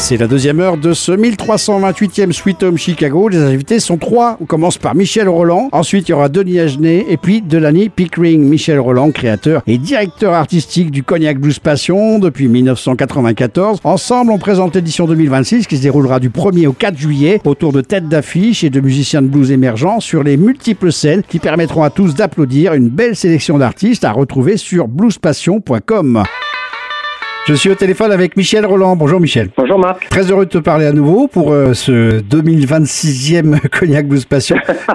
C'est la deuxième heure de ce 1328e Sweet Home Chicago. Les invités sont trois. On commence par Michel Roland. Ensuite, il y aura Denis Agenais et puis Delaney Pickering. Michel Roland, créateur et directeur artistique du Cognac Blues Passion depuis 1994. Ensemble, on présente l'édition 2026 qui se déroulera du 1er au 4 juillet autour de têtes d'affiche et de musiciens de blues émergents sur les multiples scènes qui permettront à tous d'applaudir une belle sélection d'artistes à retrouver sur bluespassion.com. Je suis au téléphone avec Michel Roland. Bonjour Michel. Bonjour Marc. Très heureux de te parler à nouveau pour ce 2026e Cognac Blues Passion.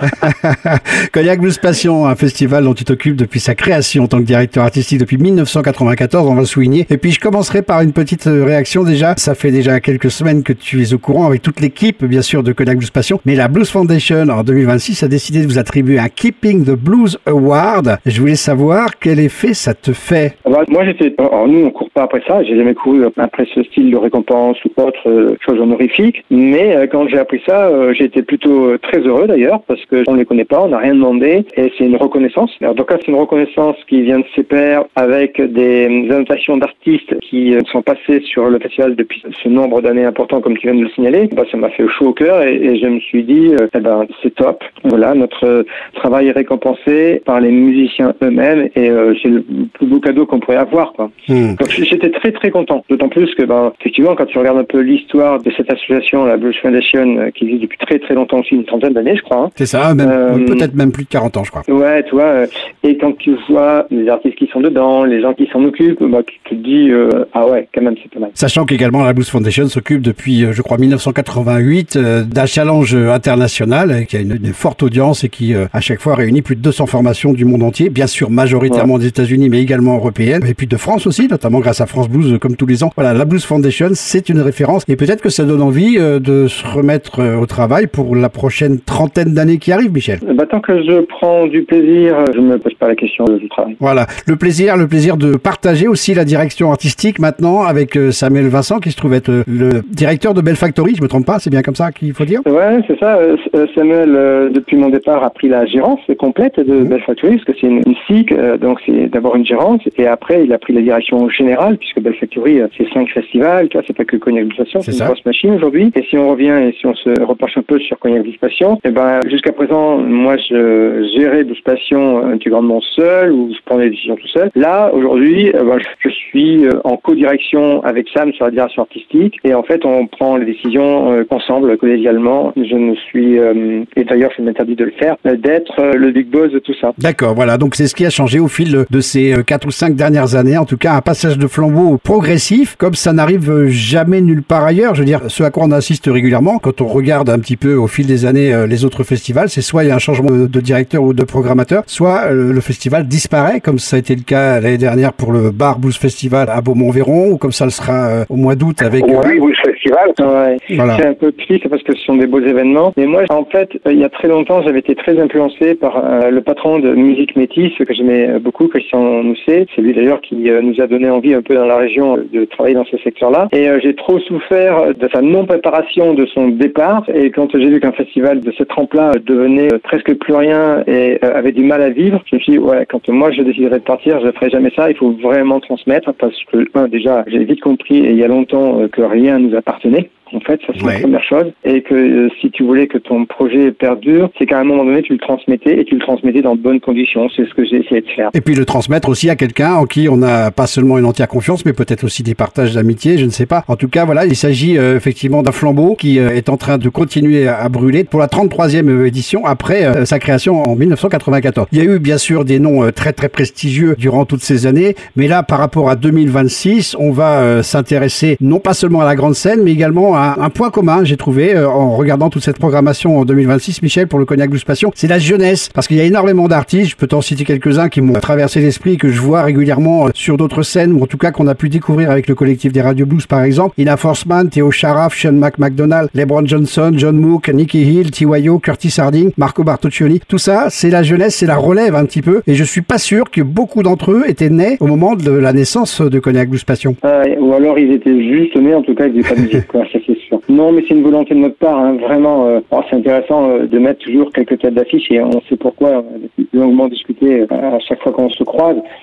Cognac Blues Passion, un festival dont tu t'occupes depuis sa création en tant que directeur artistique depuis 1994, on va le souligner. Et puis je commencerai par une petite réaction déjà. Ça fait déjà quelques semaines que tu es au courant avec toute l'équipe bien sûr de Cognac Blues Passion. Mais la Blues Foundation en 2026 a décidé de vous attribuer un Keeping the Blues Award. Je voulais savoir quel effet ça te fait. Moi nous on court pas après ça. J'ai jamais couru après ce style de récompense ou autre chose honorifique. Mais quand j'ai appris ça, j'ai été plutôt très heureux d'ailleurs parce que on les connaît pas, on n'a rien demandé et c'est une reconnaissance. Alors, donc là, c'est une reconnaissance qui vient de ses pairs avec des annotations d'artistes qui sont passés sur le festival depuis ce nombre d'années important comme tu viens de le signaler. Ça m'a fait chaud au cœur et je me suis dit c'est top. Voilà, notre travail est récompensé par les musiciens eux-mêmes et c'est le plus beau cadeau qu'on pourrait avoir quoi. Donc j'étais très content, d'autant plus que effectivement quand tu regardes un peu l'histoire de cette association, la Blues Foundation, qui existe depuis très longtemps aussi, une trentaine d'années je crois. C'est ça, peut-être même plus de 40 ans je crois. Ouais, tu vois, et quand tu vois les artistes qui sont dedans, les gens qui s'en occupent, tu te dis ah ouais, quand même c'est pas mal. Sachant qu'également la Blues Foundation s'occupe depuis je crois 1988 d'un challenge international qui a une forte audience et qui à chaque fois réunit plus de 200 formations du monde entier, bien sûr majoritairement des États-Unis mais également européennes et puis de France aussi, notamment grâce à France Blues comme tous les ans. Voilà, la Blues Foundation, c'est une référence et peut-être que ça donne envie de se remettre au travail pour la prochaine trentaine d'années qui arrivent, Michel. Tant que je prends du plaisir, je ne me pose pas la question du travail. Voilà, le plaisir de partager aussi la direction artistique maintenant avec Samuel Vincent qui se trouve être le directeur de Bell Factory, je me trompe pas, c'est bien comme ça qu'il faut dire? Ouais, c'est ça. Samuel, depuis mon départ, a pris la gérance complète de Bell Factory parce que c'est une SIC, donc c'est d'abord une gérance et après il a pris la direction générale puisque Bell Factory c'est 5 festivals, tu vois, c'est pas que Cognac Blues Passion, c'est une grosse machine aujourd'hui. Et si on revient et si on se repenche un peu sur Cognac Blues Passion, jusqu'à présent, moi je gérais Blues Passion intégralement seul ou je prenais des décisions tout seul. Là, aujourd'hui, je suis en co-direction avec Sam sur la direction artistique et en fait on prend les décisions ensemble, collégialement. Je ne suis, et d'ailleurs je m'interdis de le faire, d'être le big boss de tout ça. D'accord, voilà, donc c'est ce qui a changé au fil de ces 4 ou 5 dernières années, en tout cas un passage de flambeau progressif, comme ça n'arrive jamais nulle part ailleurs. Je veux dire, ce à quoi on assiste régulièrement, quand on regarde un petit peu au fil des années les autres festivals, c'est soit il y a un changement de directeur ou de programmateur, soit le festival disparaît, comme ça a été le cas l'année dernière pour le Bar Blues Festival à Beaumont-Verron, ou comme ça le sera au mois d'août avec... Oui, Blues Festival. Ouais. Voilà. C'est un peu triste parce que ce sont des beaux événements. Mais moi, en fait, il y a très longtemps, j'avais été très influencé par le patron de musique métisse que j'aimais beaucoup, Christian Mousset. C'est lui d'ailleurs qui nous a donné envie un peu dans la région de travailler dans ce secteur-là. Et j'ai trop souffert de sa non-préparation de son départ. Et quand j'ai vu qu'un festival de cette trempe-là devenait presque plus rien et avait du mal à vivre, je me suis dit, ouais, quand moi je déciderai de partir, je ne ferai jamais ça. Il faut vraiment transmettre parce que, déjà, j'ai vite compris il y a longtemps que rien nous appartenait. En fait, ça c'est la première chose. Et que si tu voulais que ton projet perdure, c'est qu'à un moment donné, tu le transmettais et tu le transmettais dans de bonnes conditions. C'est ce que j'ai essayé de faire. Et puis le transmettre aussi à quelqu'un en qui on n'a pas seulement une entière confiance, mais peut-être aussi des partages d'amitié, je ne sais pas. En tout cas, voilà, il s'agit effectivement d'un flambeau qui est en train de continuer à brûler pour la 33e édition après sa création en 1994. Il y a eu bien sûr des noms très prestigieux durant toutes ces années, mais là, par rapport à 2026, on va s'intéresser non pas seulement à la grande scène, mais également à un point commun, j'ai trouvé, en regardant toute cette programmation en 2026, Michel, pour le Cognac Blues Passion, c'est la jeunesse. Parce qu'il y a énormément d'artistes, je peux t'en citer quelques-uns qui m'ont traversé l'esprit, que je vois régulièrement sur d'autres scènes, ou en tout cas qu'on a pu découvrir avec le collectif des Radio Blues, par exemple. Ina Forsman, Theo Sharaf, Sean McDonald, LeBron Johnson, John Mook, Nicky Hill, T.Y.O., Curtis Harding, Marco Bartoccioli. Tout ça, c'est la jeunesse, c'est la relève un petit peu. Et je suis pas sûr que beaucoup d'entre eux étaient nés au moment de la naissance de Cognac Blues Passion. Ou alors ils étaient juste nés, en tout cas, ils n'avaient pas de musique, quoi, ça c'est sûr. Non, mais c'est une volonté de notre part, hein, vraiment. C'est intéressant de mettre toujours quelques têtes d'affiche et on sait pourquoi. On a longuement discuté à chaque fois qu'on se croise.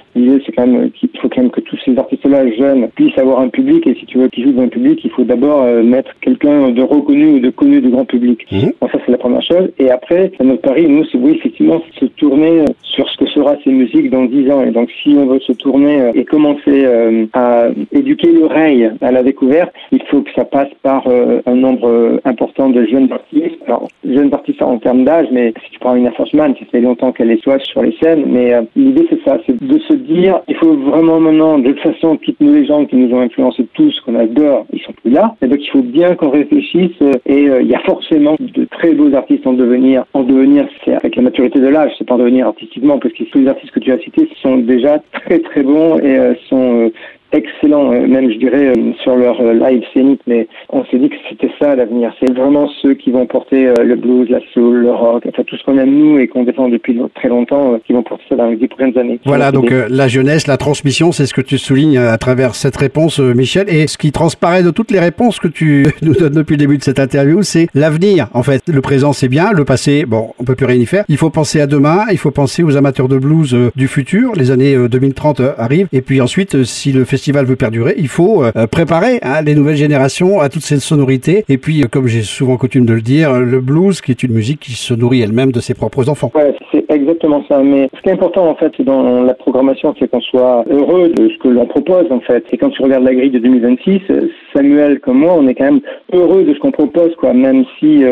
L'idée, c'est quand même qu'il faut quand même que tous ces artistes-là jeunes puissent avoir un public, et si tu veux qu'ils jouent dans un public, il faut d'abord mettre quelqu'un de reconnu ou de connu du grand public. Bon, ça, c'est la première chose. Et après, notre pari, nous, c'est oui, effectivement, se tourner sur ce que sera ces musiques dans 10 ans. Et donc, si on veut se tourner et commencer à éduquer l'oreille à la découverte, il faut que ça passe par un nombre important de jeunes artistes. Alors, jeunes artistes en termes d'âge, mais si tu prends une Air Force Man, ça fait longtemps qu'elle est soit sur les scènes, mais l'idée, c'est ça, c'est de se dire, il faut vraiment maintenant, de toute façon, toutes nos légendes qui nous ont influencés tous, qu'on adore, ils sont plus là. Et donc, il faut bien qu'on réfléchisse, et il y a forcément de très beaux artistes en devenir. En devenir, c'est avec la maturité de l'âge, c'est pas en devenir artistiquement, parce que tous les artistes que tu as cités sont déjà très très bons et sont excellents, même je dirais sur leur live scénique, mais on s'est dit que c'était ça l'avenir. C'est vraiment ceux qui vont porter le blues, la soul, le rock, enfin tout ce qu'on aime nous et qu'on défend depuis très longtemps, qui vont porter ça dans les 10 prochaines années. Voilà, donc la jeunesse, la transmission, c'est ce que tu soulignes à travers cette réponse, Michel. Et ce qui transparaît de toutes les réponses que tu nous donnes depuis le début de cette interview, c'est l'avenir. En fait, le présent c'est bien, le passé, bon, on peut plus rien y faire. Il faut penser à demain, il faut penser aux amateurs de blues du futur. Les années 2030 arrivent. Et puis ensuite, si le festival veut perdurer, il faut préparer les nouvelles générations à toutes ces sonorités. Et puis, comme j'ai souvent coutume de le dire, le blues, qui est une musique qui se nourrit elle-même de ses propres enfants. Ouais, c'est exactement ça. Mais ce qui est important, en fait, dans la programmation, c'est qu'on soit heureux de ce que l'on propose, en fait. Et quand tu regardes la grille de 2026, Samuel, comme moi, on est quand même heureux de ce qu'on propose, quoi. Même si,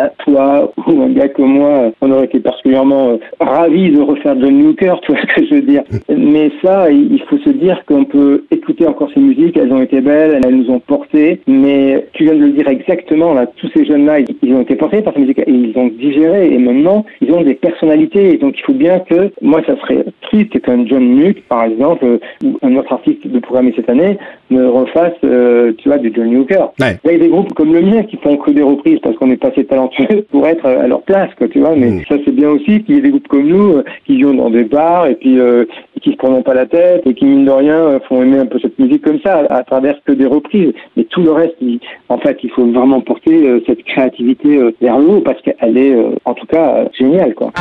toi ou un gars comme moi, on aurait été particulièrement ravis de refaire John Hooker, tu vois ce que je veux dire. Mais ça, il faut se dire qu'on peut écouter encore ces musiques, elles ont été belles, elles nous ont portés, mais tu viens de le dire exactement, là, tous ces jeunes-là, ils ont été portés par ces musiques, et ils ont digéré, et maintenant, ils ont des personnalités, et donc il faut bien que, moi, ça serait triste qu'un John Nuke, par exemple, ou un autre artiste de programmer cette année, ne refasse, tu vois, du John Hooker. Ouais. Il y a des groupes comme le mien qui font que des reprises parce qu'on est pas assez talentueux pour être à leur place, quoi, tu vois, mais ça, c'est bien aussi qu'il y ait des groupes comme nous qui jouent dans des bars, et puis qui se prennent pas la tête, et qui, mine de rien, font aimer un peu cette musique comme ça, à travers que des reprises. Mais tout le reste, en fait, il faut vraiment porter cette créativité vers le haut, parce qu'elle est, en tout cas, géniale, quoi.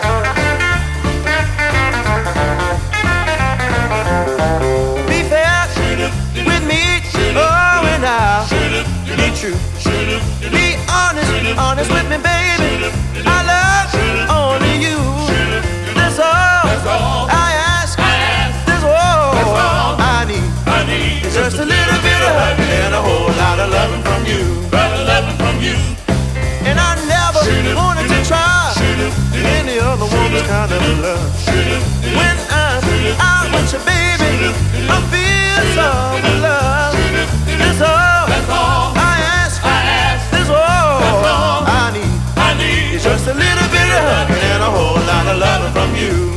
Be fair with me, oh, and I'll be true. Be honest with me, baby. I love only you. That's all I ask. That's all I need. It's just a little bit of hugging and a whole lot of loving from you. And I never wanted to try any other woman's kind of love. When I'm out with you, baby, I feel some love. That's all I ask. That's all I need. It's just a little bit of hugging and a whole lot of loving from you.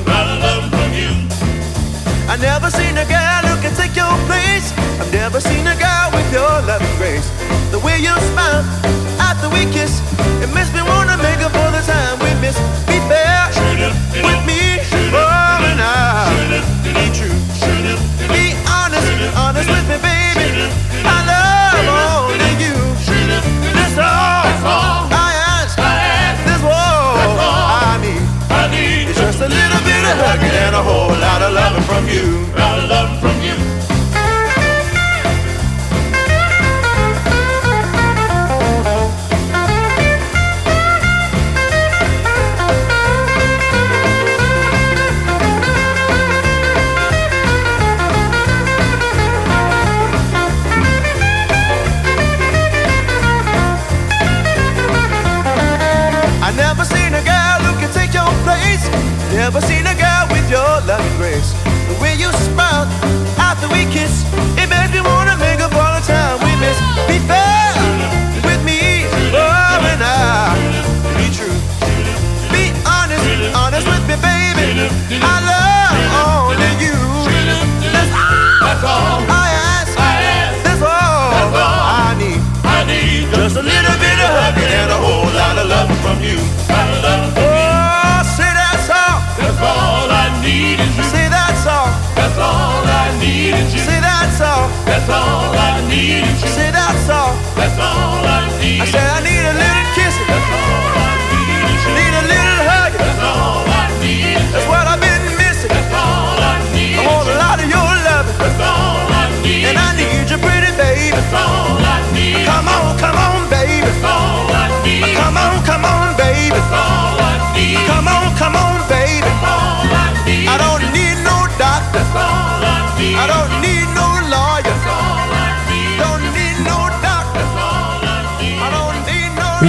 I never seen a girl who can take your place. I've never seen a girl with your loving grace. The way you smile after we kiss, it makes me wanna make up for the time we miss. Be fair with me, oh, and I'll be true. Be honest with me, baby. I love only you. That's all I ask. That's all I need. It's just a little bit of hugging and a whole lot of loving from you. I never seen a girl who can take your place. Never seen a girl with your loving grace. The way you smile after we kiss, it makes me wanna make up all the time we miss. Be fair with me, oh, and I'll be true. Be honest with me, baby. I love only you. That's all I ask. That's all I need. Just a little bit of hugging and a whole lot of love from you. Oh, say that's all.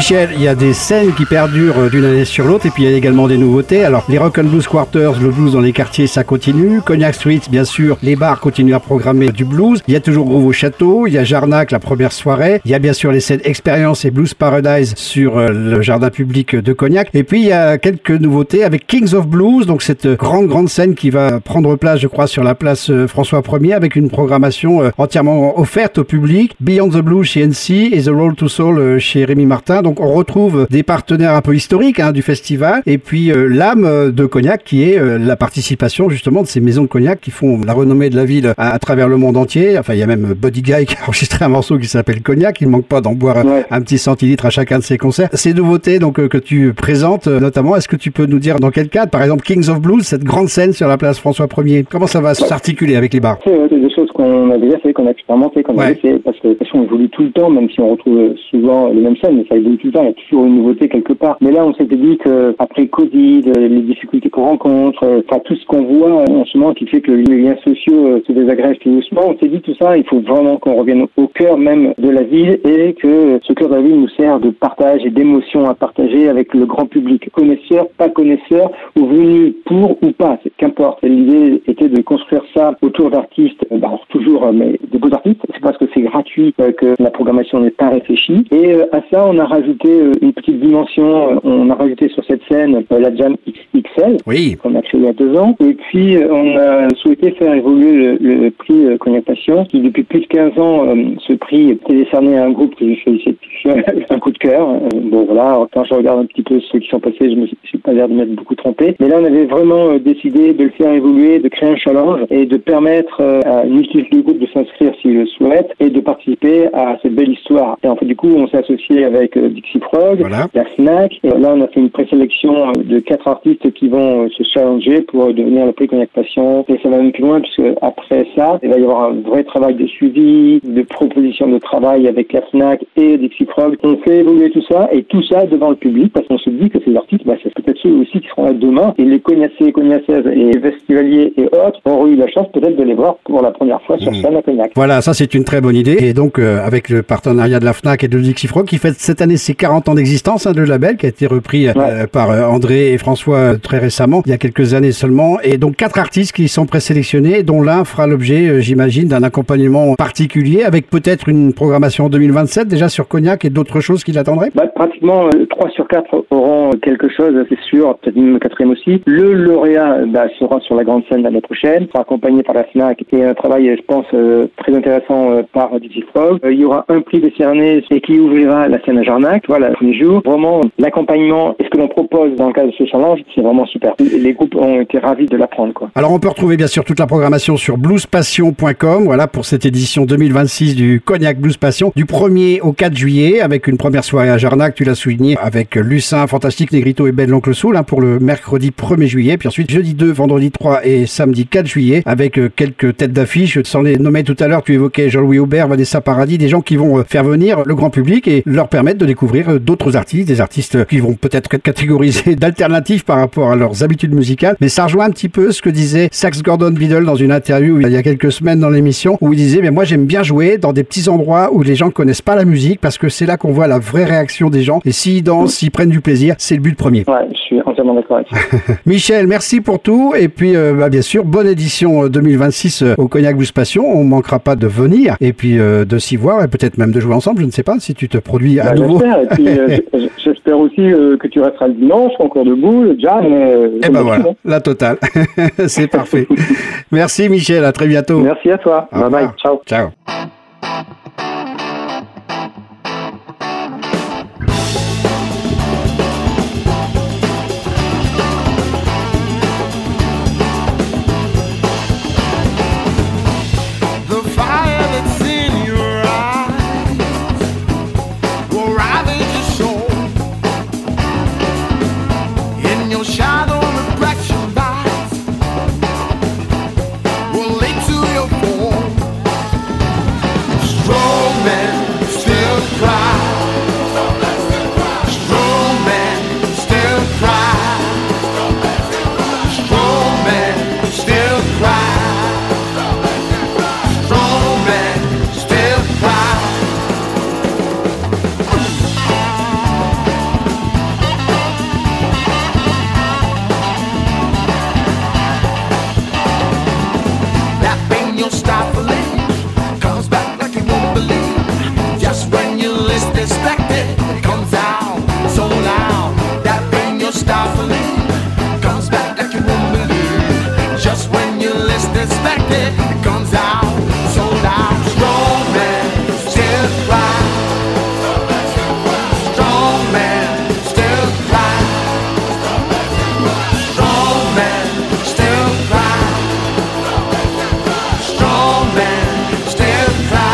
Michel, il y a des scènes qui perdurent d'une année sur l'autre et puis il y a également des nouveautés. Alors, les Rock and Blues Quarters, le blues dans les quartiers, ça continue. Cognac Street, bien sûr, les bars continuent à programmer du blues. Il y a toujours Groove au Château, il y a Jarnac, la première soirée. Il y a bien sûr les scènes Expérience et Blues Paradise sur le jardin public de Cognac. Et puis, il y a quelques nouveautés avec Kings of Blues, donc cette grande scène qui va prendre place, je crois, sur la place François 1er avec une programmation entièrement offerte au public. Beyond the Blues chez NC et The Roll to Soul chez Rémi Martin. Donc, on retrouve des partenaires un peu historiques du festival. Et puis, l'âme de Cognac qui est la participation justement de ces maisons de Cognac qui font la renommée de la ville à travers le monde entier. Enfin, il y a même Buddy Guy qui a enregistré un morceau qui s'appelle Cognac. Il ne manque pas d'en boire un petit centilitre à chacun de ses concerts. Ces nouveautés donc que tu présentes notamment, est-ce que tu peux nous dire dans quel cadre, par exemple Kings of Blues, cette grande scène sur la place François 1er, comment ça va s'articuler avec les bars? C'est des choses qu'on a déjà fait, qu'on a expérimenté, qu'on a fait, parce que de toute façon on évolue tout le temps, même si on retrouve souvent les mêmes scènes, mais ça évolue tout le temps, il y a toujours une nouveauté quelque part. Mais là on s'était dit que après Covid, les difficultés qu'on rencontre, enfin tout ce qu'on voit en ce moment qui fait que les liens sociaux se désagrègent tout doucement, on s'est dit tout ça, il faut vraiment qu'on revienne au cœur même de la ville et que ce cœur de la ville nous sert de partage et d'émotions à partager avec le grand public, connaisseurs, pas connaisseurs, ou venus pour ou pas, qu'importe. L'idée était de construire ça autour d'artistes, toujours mais des beaux artistes, c'est parce que c'est gratuit que la programmation n'est pas réfléchie. Et à ça, on a rajouté une petite dimension, on a rajouté sur cette scène la Jam XXL, qu'on a créée il y a 2 ans, et puis on a souhaité faire évoluer le prix Cognac Passion, qui depuis plus de 15 ans, ce prix était décerné à un groupe que je félicite, un coup de cœur. Bon voilà, quand je regarde un petit peu ceux qui sont passés, je me suis pas l'air de m'être beaucoup trompé, mais là on avait vraiment décidé de le faire évoluer, de créer un challenge et de permettre à une multitude de groupes de s'inscrire s'ils le souhaitent et de participer à cette belle histoire. Et en fait du coup on s'est associé avec Dixie Frog, la FNAC, et là on a fait une présélection de 4 artistes qui vont se challenger pour devenir le prix Cognac Passion, et ça va même plus loin puisque après ça il va y avoir un vrai travail de suivi, de proposition de travail avec la FNAC et Dixie Frog. On fait évoluer tout ça et tout ça devant le public parce qu'on se dit que ces artistes, c'est peut-être ceux aussi qui seront là demain, et les cognacés et cognaceuses et festivaliers et autres auront eu la chance peut-être de les voir pour la première fois sur scène à Cognac. Voilà, ça c'est une très bonne idée, et donc avec le partenariat de la FNAC et de Dixie Frog qui fête cette année ses 40 ans d'existence, le label qui a été repris par André et François très récemment, il y a quelques années seulement, et donc 4 artistes qui sont présélectionnés, dont l'un fera l'objet, j'imagine, d'un accompagnement particulier avec peut-être une programmation en 2027 déjà sur Cognac et d'autres choses qui l'attendraient. Pratiquement 3 sur 4 auront quelque chose, c'est sûr, peut-être même le 4e aussi. Le lauréat sera sur la grande scène l'année prochaine, sera accompagné par la FNAC et un travail, je pense, très intéressant par Dixie Frog. Il y aura un prix décerné et qui ouvrira la scène à Jarnac, voilà, le premier jour. Vraiment, l'accompagnement et ce que l'on propose dans le cadre de ce challenge, c'est vraiment super. Les groupes ont été ravis de l'apprendre, quoi. Alors, on peut retrouver bien sûr toute la programmation sur bluespassion.com, voilà, pour cette édition 2026 du Cognac Blues Passion, du 1er au 4 juillet, avec une première soirée à Jarnac, tu l'as souligné, avec Lucin, Fantastique, Negrito et Ben l'Oncle Soul, pour le mercredi 1er juillet, puis ensuite jeudi 2, vendredi 3 et samedi 4 juillet, avec quelques têtes d'affiche, sans les nommer tout à l'heure, tu évoquais Jean-Louis Aubert, Vanessa Paradis, des gens qui vont faire venir le grand public et leur permettre de découvrir d'autres artistes, des artistes qui vont peut-être être catégorisés d'alternatifs par rapport à leurs habitudes musicales, mais ça rejoint un petit peu ce que disait Sax Gordon Biddle dans une interview il y a quelques semaines dans l'émission, où il disait, mais moi j'aime bien jouer dans des petits endroits où les gens connaissent pas la musique, parce que c'est là qu'on voit la vraie réaction des gens, et s'ils dansent, s'ils prennent du plaisir, c'est le but premier. Ouais, je suis entièrement d'accord avec ça. Michel, merci pour tout, et puis bien sûr, bonne édition 2026 au Cognac Blues Passion, on manquera pas de venir, et puis de s'y voir, et peut-être même de jouer ensemble, je ne sais pas, si tu te produis à nouveau. J'espère, et puis j'espère aussi que tu resteras le dimanche, concours debout, le jazz. Et ben voilà, la totale. C'est parfait. Merci Michel, à très bientôt. Merci à toi. Bye bye, ciao. Ciao. it comes out, sold out. Strong man, still cry. Strong man, still cry. Strong man, still cry. Strong man, still cry.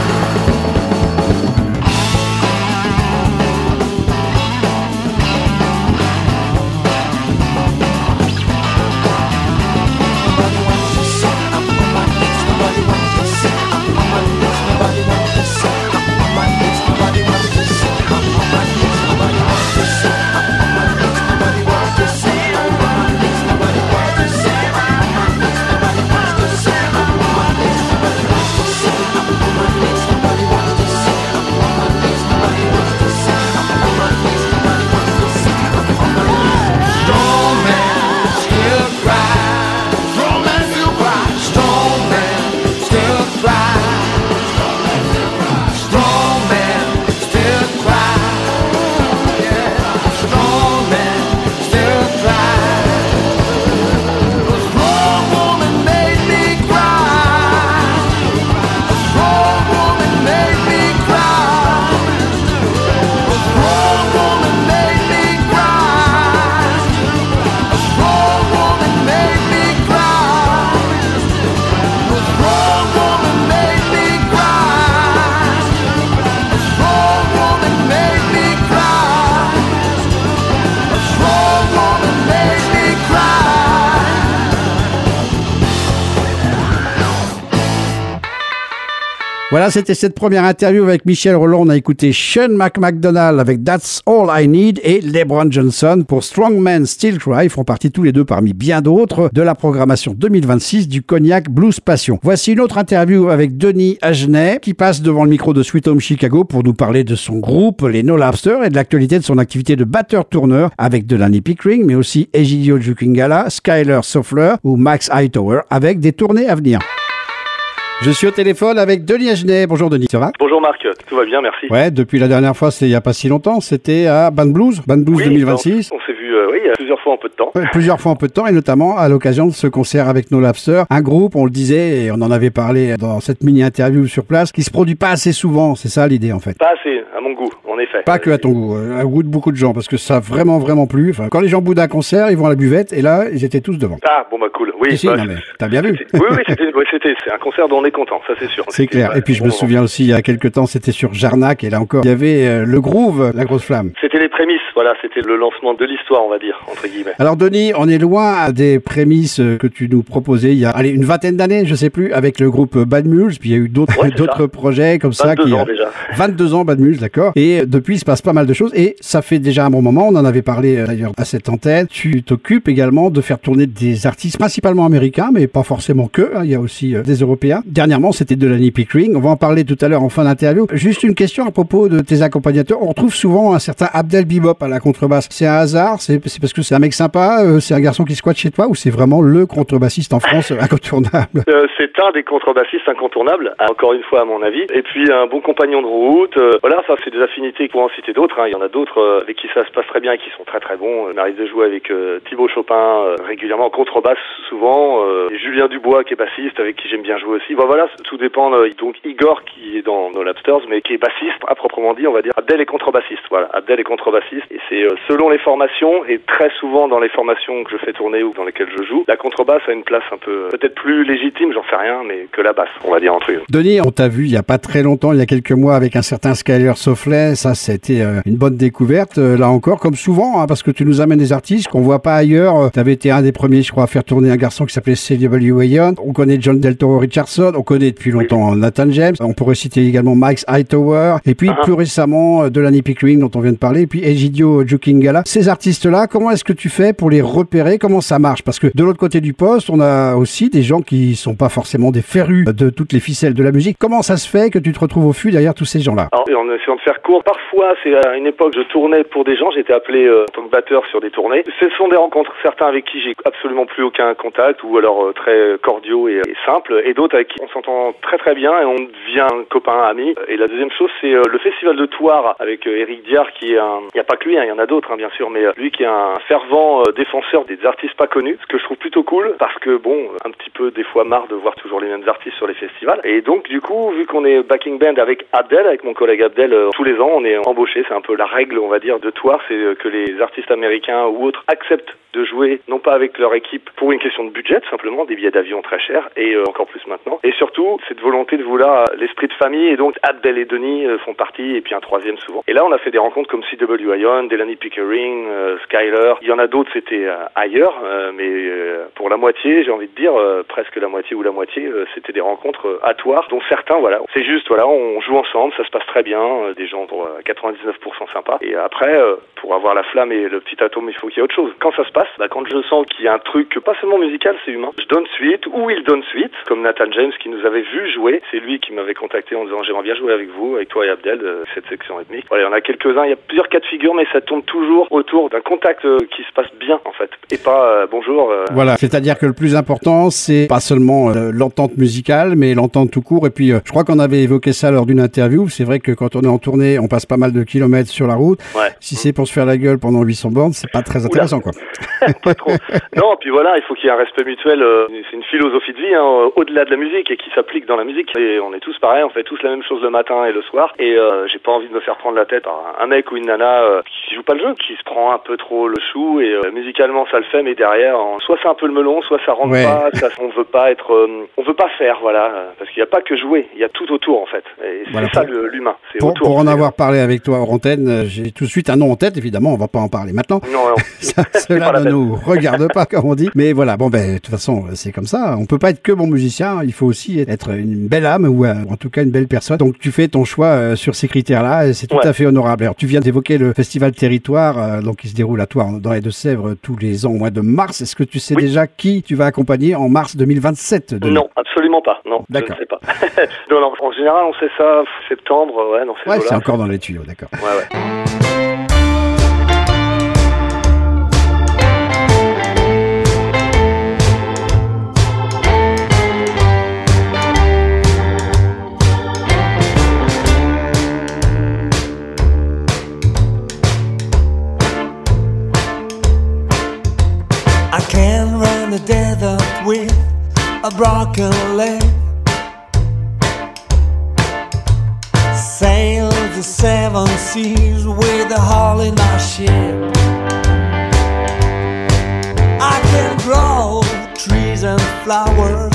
Voilà, c'était cette première interview avec Michel Rolland. On a écouté Sean McDonald avec That's All I Need et LeBron Johnson pour Strong Man Still Cry. Ils font partie tous les deux parmi bien d'autres de la programmation 2026 du Cognac Blues Passion. Voici une autre interview avec Denis Agenais qui passe devant le micro de Sweet Home Chicago pour nous parler de son groupe, les No Lobsters, et de l'actualité de son activité de batteur-tourneur avec Delaney Pickering, mais aussi Egidio Jukingala, Skyler Soffler ou Max Hightower avec des tournées à venir. Je suis au téléphone avec Denis Agenais. Bonjour Denis, ça va? Bonjour Marc, tout va bien, merci. Ouais, depuis la dernière fois, c'est il n'y a pas si longtemps, c'était à Band Blues oui, 2026. On s'est vu plusieurs fois en peu de temps. Ouais, plusieurs fois en peu de temps, et notamment à l'occasion de ce concert avec No Lobsters. Un groupe, on le disait, et on en avait parlé dans cette mini-interview sur place, qui se produit pas assez souvent, c'est ça l'idée en fait. Pas assez, à mon goût, en effet. Pas que à ton goût, à goût de beaucoup de gens, parce que ça a vraiment plu. Enfin, quand les gens boudent un concert, ils vont à la buvette, et là, ils étaient tous devant. Ah, bon bah cool, oui. Si, non, mais t'as bien vu. Oui, c'est un concert dont on est content, ça c'est sûr. C'est clair. Et puis je me souviens aussi, il y a quelques temps, c'était sur Jarnac, et là encore, il y avait le groove, la grosse flamme. C'était les prémices, voilà, c'était le lancement de l'histoire, on va dire, entre guillemets. Alors Denis, on est loin des prémices que tu nous proposais il y a une vingtaine d'années, je sais plus, avec le groupe Bad Mules, puis il y a eu d'autres projets comme ça. 22 ans déjà. 22 ans Bad Mules, d'accord. Et depuis, il se passe pas mal de choses, et ça fait déjà un bon moment, on en avait parlé d'ailleurs à cette antenne. Tu t'occupes également de faire tourner des artistes principalement américains, mais pas forcément que, hein, il y a aussi des Européens. Dernièrement, c'était Delaney Pickering, on va en parler tout à l'heure en fin d'interview. Juste une question à propos de tes accompagnateurs. On retrouve souvent un certain Abdel Bebop à la contrebasse. C'est un hasard? C'est parce que c'est un mec sympa? C'est un garçon qui squatte chez toi? Ou c'est vraiment le contrebassiste en France incontournable? C'est un des contrebassistes incontournables, encore une fois à mon avis. Et puis un bon compagnon de route. Voilà, ça c'est des affinités pour en citer d'autres. Hein. Il y en a d'autres avec qui ça se passe très bien et qui sont très très bons. Il m'arrive de jouer avec Thibaut Chopin régulièrement en contrebasse souvent. Et Julien Dubois qui est bassiste avec qui j'aime bien jouer aussi. Bon voilà, tout dépend. Donc Igor qui est dans No Lobsters mais qui est bassiste à proprement dit, on va dire. Abdel est contrebassiste. Voilà, Abdel est contrebassiste et c'est selon les formations et très souvent dans les formations que je fais tourner ou dans lesquelles je joue, la contrebasse a une place un peu peut-être plus légitime, j'en sais rien, mais que la basse, on va dire entre eux. Denis, on t'a vu il y a pas très longtemps, il y a quelques mois avec un certain Skyler Soffler, ça c'était une bonne découverte là encore, comme souvent, hein, parce que tu nous amènes des artistes qu'on voit pas ailleurs. Tu avais été un des premiers, je crois, à faire tourner un garçon qui s'appelait C.W. Wayon. On connaît John Del Toro Richardson, on connaît depuis longtemps Nathan James, on pourrait citer également Max Hightower, et puis plus récemment Delaney Pickering dont on vient de parler, et puis Egidio Jukingala. Ces artistes-là, comment est-ce que tu fais pour les repérer? Comment ça marche? Parce que de l'autre côté du poste, on a aussi des gens qui sont pas forcément des férus de toutes les ficelles de la musique. Comment ça se fait que tu te retrouves au fil derrière tous ces gens-là? Alors, en essayant de faire court, parfois, c'est à une époque, je tournais pour des gens, j'étais appelé en tant que batteur sur des tournées. Ce sont des rencontres, certains avec qui j'ai absolument plus aucun contact, ou alors très cordiaux et simples, et d'autres avec qui on s'entend très très bien et on devient copain, ami. Et la deuxième chose, c'est le festival de Thouars avec Eric Diard, qui est il n'y a pas que lui, il y en a d'autres, bien sûr, mais lui qui est un fervent défenseur des artistes pas connus, ce que je trouve plutôt cool, parce que bon, un petit peu des fois marre de voir toujours les mêmes artistes sur les festivals. Et donc du coup, vu qu'on est backing band avec Abdel, avec mon collègue Abdel, tous les ans on est embauché, c'est un peu la règle on va dire de Twar, c'est que les artistes américains ou autres acceptent de jouer non pas avec leur équipe pour une question de budget simplement, des billets d'avion très chers et encore plus maintenant. Et surtout cette volonté de vouloir l'esprit de famille, et donc Abdel et Denis font partie, et puis un troisième souvent. Et là on a fait des rencontres comme C.W. Ion, Delaney Pickering, Skyler, il y en a d'autres c'était ailleurs, mais pour la moitié, j'ai envie de dire presque la moitié ou la moitié, c'était des rencontres à Twar, dont certains voilà, c'est juste voilà, on joue ensemble, ça se passe très bien, des gens pour 99% sympas, et après pour avoir la flamme et le petit atome il faut qu'il y ait autre chose. Quand ça se passe, quand je sens qu'il y a un truc pas seulement musical, c'est humain, je donne suite ou il donne suite, comme Nathan James qui nous avait vu jouer, c'est lui qui m'avait contacté en disant j'aimerais bien jouer avec vous, avec toi et Abdel, cette section rythmique. Voilà, il y en a quelques-uns, il y a plusieurs cas de figure, mais ça tourne toujours autour d'un contact qui se passe bien en fait, et pas bonjour. Voilà, c'est-à-dire que le plus important c'est pas seulement l'entente musicale, mais l'entente tout court. Et puis je crois qu'on avait évoqué ça lors d'une interview, c'est vrai que quand on est en tournée, on passe pas mal de kilomètres sur la route. Ouais. Si c'est pour se faire la gueule pendant 800 bornes, c'est pas très intéressant quoi. Pas trop. Non, puis voilà, il faut qu'il y ait un respect mutuel, c'est une philosophie de vie au-delà de la musique et qui s'applique dans la musique. Et on est tous pareils, on fait tous la même chose le matin et le soir, et j'ai pas envie de me faire prendre la tête par un mec ou une nana qui joue pas le jeu, qui se prend un peu trop le chou, et musicalement ça le fait, mais derrière soit c'est un peu le melon, soit ça rentre pas, on veut pas être on veut pas faire, voilà, parce qu'il y a pas que jouer, il y a tout autour en fait, et c'est voilà, ça l'humain, c'est autour. Pour en avoir parlé avec toi hors antenne, j'ai tout de suite un nom en tête, évidemment on va pas en parler maintenant. Non. Cela ne nous regarde pas comme on dit, mais voilà, bon de toute façon c'est comme ça, on peut pas être que bon musicien, il faut aussi être une belle âme ou en tout cas une belle personne, donc tu fais ton choix sur ces critères-là et c'est tout à fait honorable. Alors tu viens d'évoquer le festival Territoire, donc qui se déroule à Twar dans les Deux-Sèvres tous les ans au mois de mars. Est-ce que tu sais déjà qui tu vas accompagner en mars 2027 Non, absolument pas, non. D'accord. Je ne sais pas. non, en général on sait ça septembre, dans ces c'est encore dans les tuyaux, d'accord. Ouais. I can run the desert with a broken leg, sail the seven seas with a hole in my ship. I can grow trees and flowers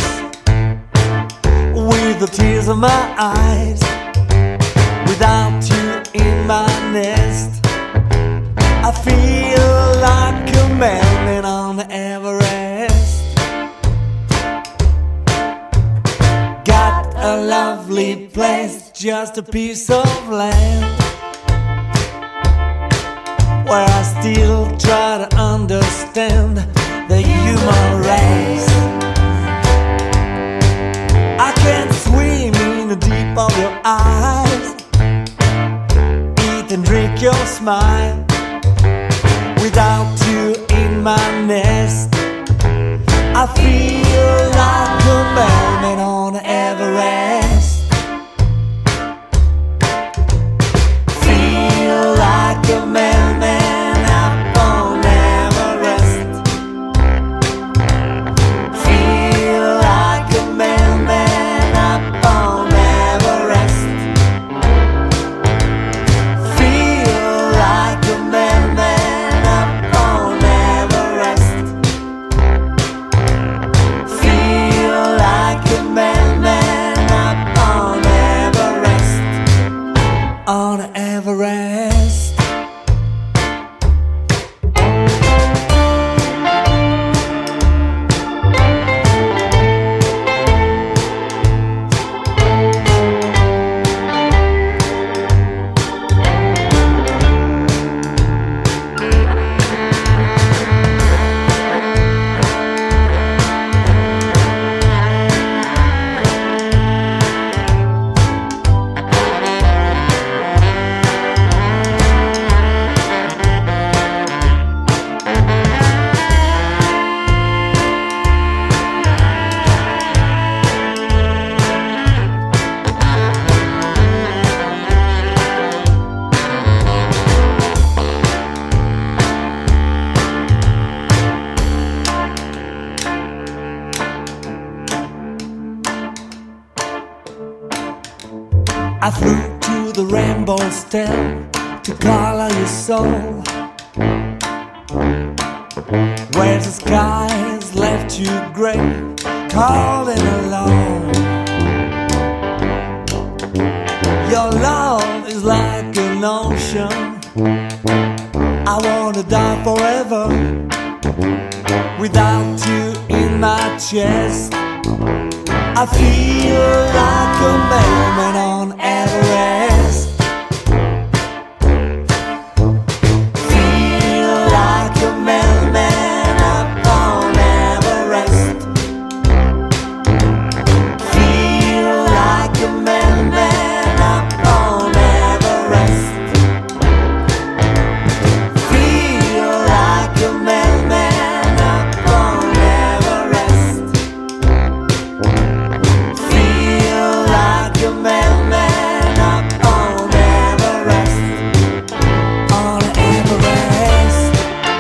with the tears of my eyes. Without you in my nest, I feel like a man on Everest. Got a lovely place, just a piece of land, where I still try to understand the human race. I can swim in the deep of your eyes, eat and drink your smile. Without you in my nest, I feel like a mermaid on Everest. Feel like a merman up on Everest. Feel like a merman up on Everest. Feel like a merman up on Everest. I flew to the rainbow stem to color your soul, where the skies left you gray, cold and alone. Your love is like an ocean, I wanna die forever without you in my chest. I feel like a mailman on Everest. Feel like a mailman up on Everest. Feel like a mailman up on Everest. Feel like a mailman up on Everest. Feel like a mailman up on Everest. On Everest.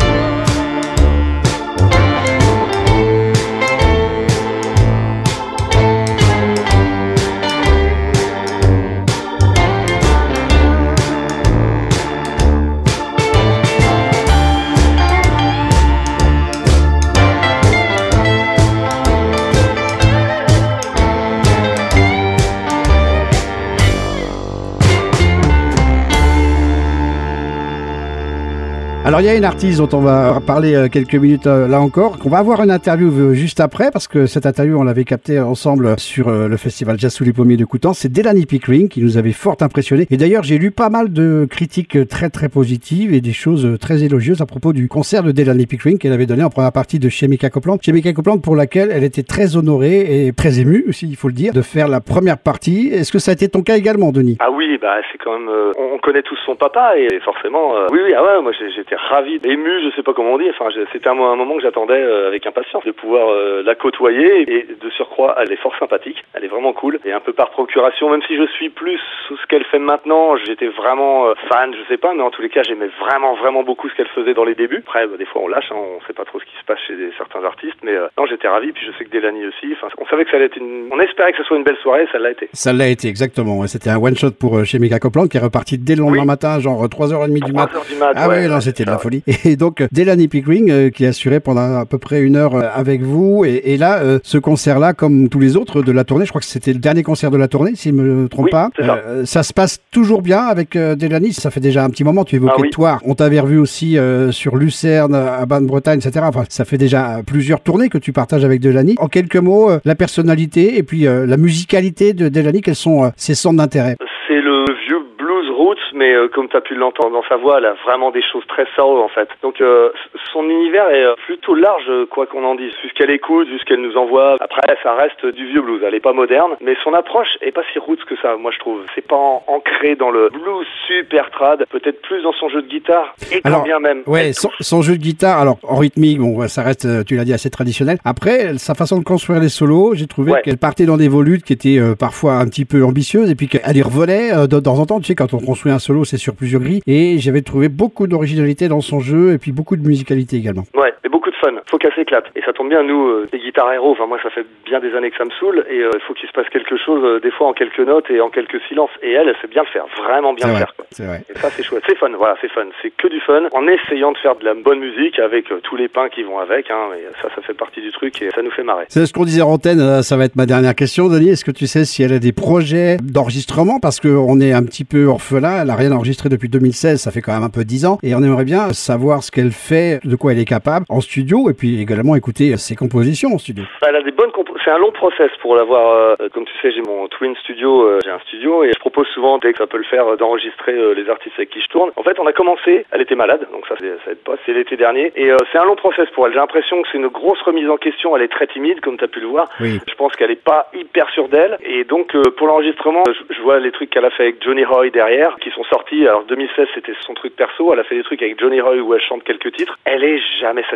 Alors il y a une artiste dont on va parler quelques minutes là encore, qu'on va avoir une interview juste après, parce que cette interview on l'avait captée ensemble sur le festival Jazz sous les pommiers de Coutances. C'est Delaney Pickering qui nous avait fort impressionné. Et d'ailleurs j'ai lu pas mal de critiques très très positives et des choses très élogieuses à propos du concert de Delaney Pickering qu'elle avait donné en première partie de Chemical Copland. Chemical Copland pour laquelle elle était très honorée et très émue aussi, il faut le dire, de faire la première partie. Est-ce que ça a été ton cas également, Denis? Ah oui, bah c'est quand même... on connaît tous son papa et forcément... oui, ah ouais, moi j'étais ravi, ému, je sais pas comment on dit, enfin c'était un moment que j'attendais avec impatience de pouvoir la côtoyer, et de surcroît elle est fort sympathique, elle est vraiment cool, et un peu par procuration, même si je suis plus ce qu'elle fait maintenant, j'étais vraiment fan, je sais pas, mais en tous les cas j'aimais vraiment beaucoup ce qu'elle faisait dans les débuts. Après des fois on lâche, on sait pas trop ce qui se passe chez certains artistes, mais non, j'étais ravi, puis je sais que Delaney aussi, enfin on savait que ça allait être on espérait que ce soit une belle soirée, ça l'a été. Ça l'a été, exactement, ouais. C'était un one shot pour Chemical Copland qui est reparti dès le lendemain matin, genre 3h30 du mat. Ah ouais, non, c'était de la folie. Et donc Delaney Pickering qui assurait pendant à peu près 1 heure avec vous, et là ce concert-là, comme tous les autres de la tournée, je crois que c'était le dernier concert de la tournée si je me trompe pas, ça se passe toujours bien avec Delaney. Ça fait déjà un petit moment, tu évoquais Toire, on t'avait revu aussi sur Lucerne, à Baden-Bretagne, etc. Enfin, ça fait déjà plusieurs tournées que tu partages avec Delaney. En quelques mots, la personnalité et puis la musicalité de Delaney, quels sont ses centres d'intérêt? C'est le vieux blues roots, mais comme tu as pu l'entendre dans sa voix, elle a vraiment des choses très soul en fait. Donc son univers est plutôt large, quoi qu'on en dise. Vu ce qu'elle écoute, vu ce qu'elle nous envoie. Après, ça reste du vieux blues. Elle est pas moderne, mais son approche est pas si roots que ça, moi je trouve. C'est pas ancré dans le blues super trad, peut-être plus dans son jeu de guitare, et quand bien même. Ouais, son jeu de guitare, alors en rythmique, bon, ça reste, tu l'as dit, assez traditionnel. Après, sa façon de construire les solos, j'ai trouvé qu'elle partait dans des volutes qui étaient parfois un petit peu ambitieuses, et puis qu'elle y revolait de temps en temps. Tu sais, quand on construit un solo, c'est sur plusieurs grilles, et j'avais trouvé beaucoup d'originalité dans son jeu, et puis beaucoup de musicalité également. Ouais, et beaucoup de fun. Faut qu'elle s'éclate. Et ça tombe bien, nous, les guitares héros, enfin moi ça fait bien des années que ça me saoule, et il faut qu'il se passe quelque chose, des fois en quelques notes et en quelques silences. Et elle sait bien le faire, vraiment bien le faire. Quoi. C'est vrai. Et ça c'est chouette. C'est fun, voilà, c'est fun. C'est que du fun, en essayant de faire de la bonne musique avec tous les pains qui vont avec, hein, et ça fait partie du truc et ça nous fait marrer. C'est ce qu'on disait en antenne, ça va être ma dernière question, Denis. Est-ce que tu sais si elle a des projets d'enregistrement? Parce qu'on est un petit peu orphelin, elle n'a rien enregistré depuis 2016, ça fait quand même un peu 10 ans, et on aimerait bien savoir ce qu'elle fait, de quoi elle est capable en studio, et puis également écouter ses compositions en studio. Elle a des bonnes c'est un long process pour l'avoir. Comme tu sais, j'ai mon Twin Studio, j'ai un studio, et je propose souvent, dès que ça peut le faire, d'enregistrer les artistes avec qui je tourne. En fait, on a commencé, elle était malade, donc ça aide pas, c'est l'été dernier, et c'est un long process pour elle. J'ai l'impression que c'est une grosse remise en question, elle est très timide, comme tu as pu le voir. Oui. Je pense qu'elle est pas hyper sûre d'elle, et donc pour l'enregistrement, je vois les trucs qu'elle a fait avec Johnny Roy derrière, qui sont sortis. Alors 2016, c'était son truc perso, elle a fait des trucs avec Johnny Roy où elle chante quelques titres. Elle est jamais satisfaite en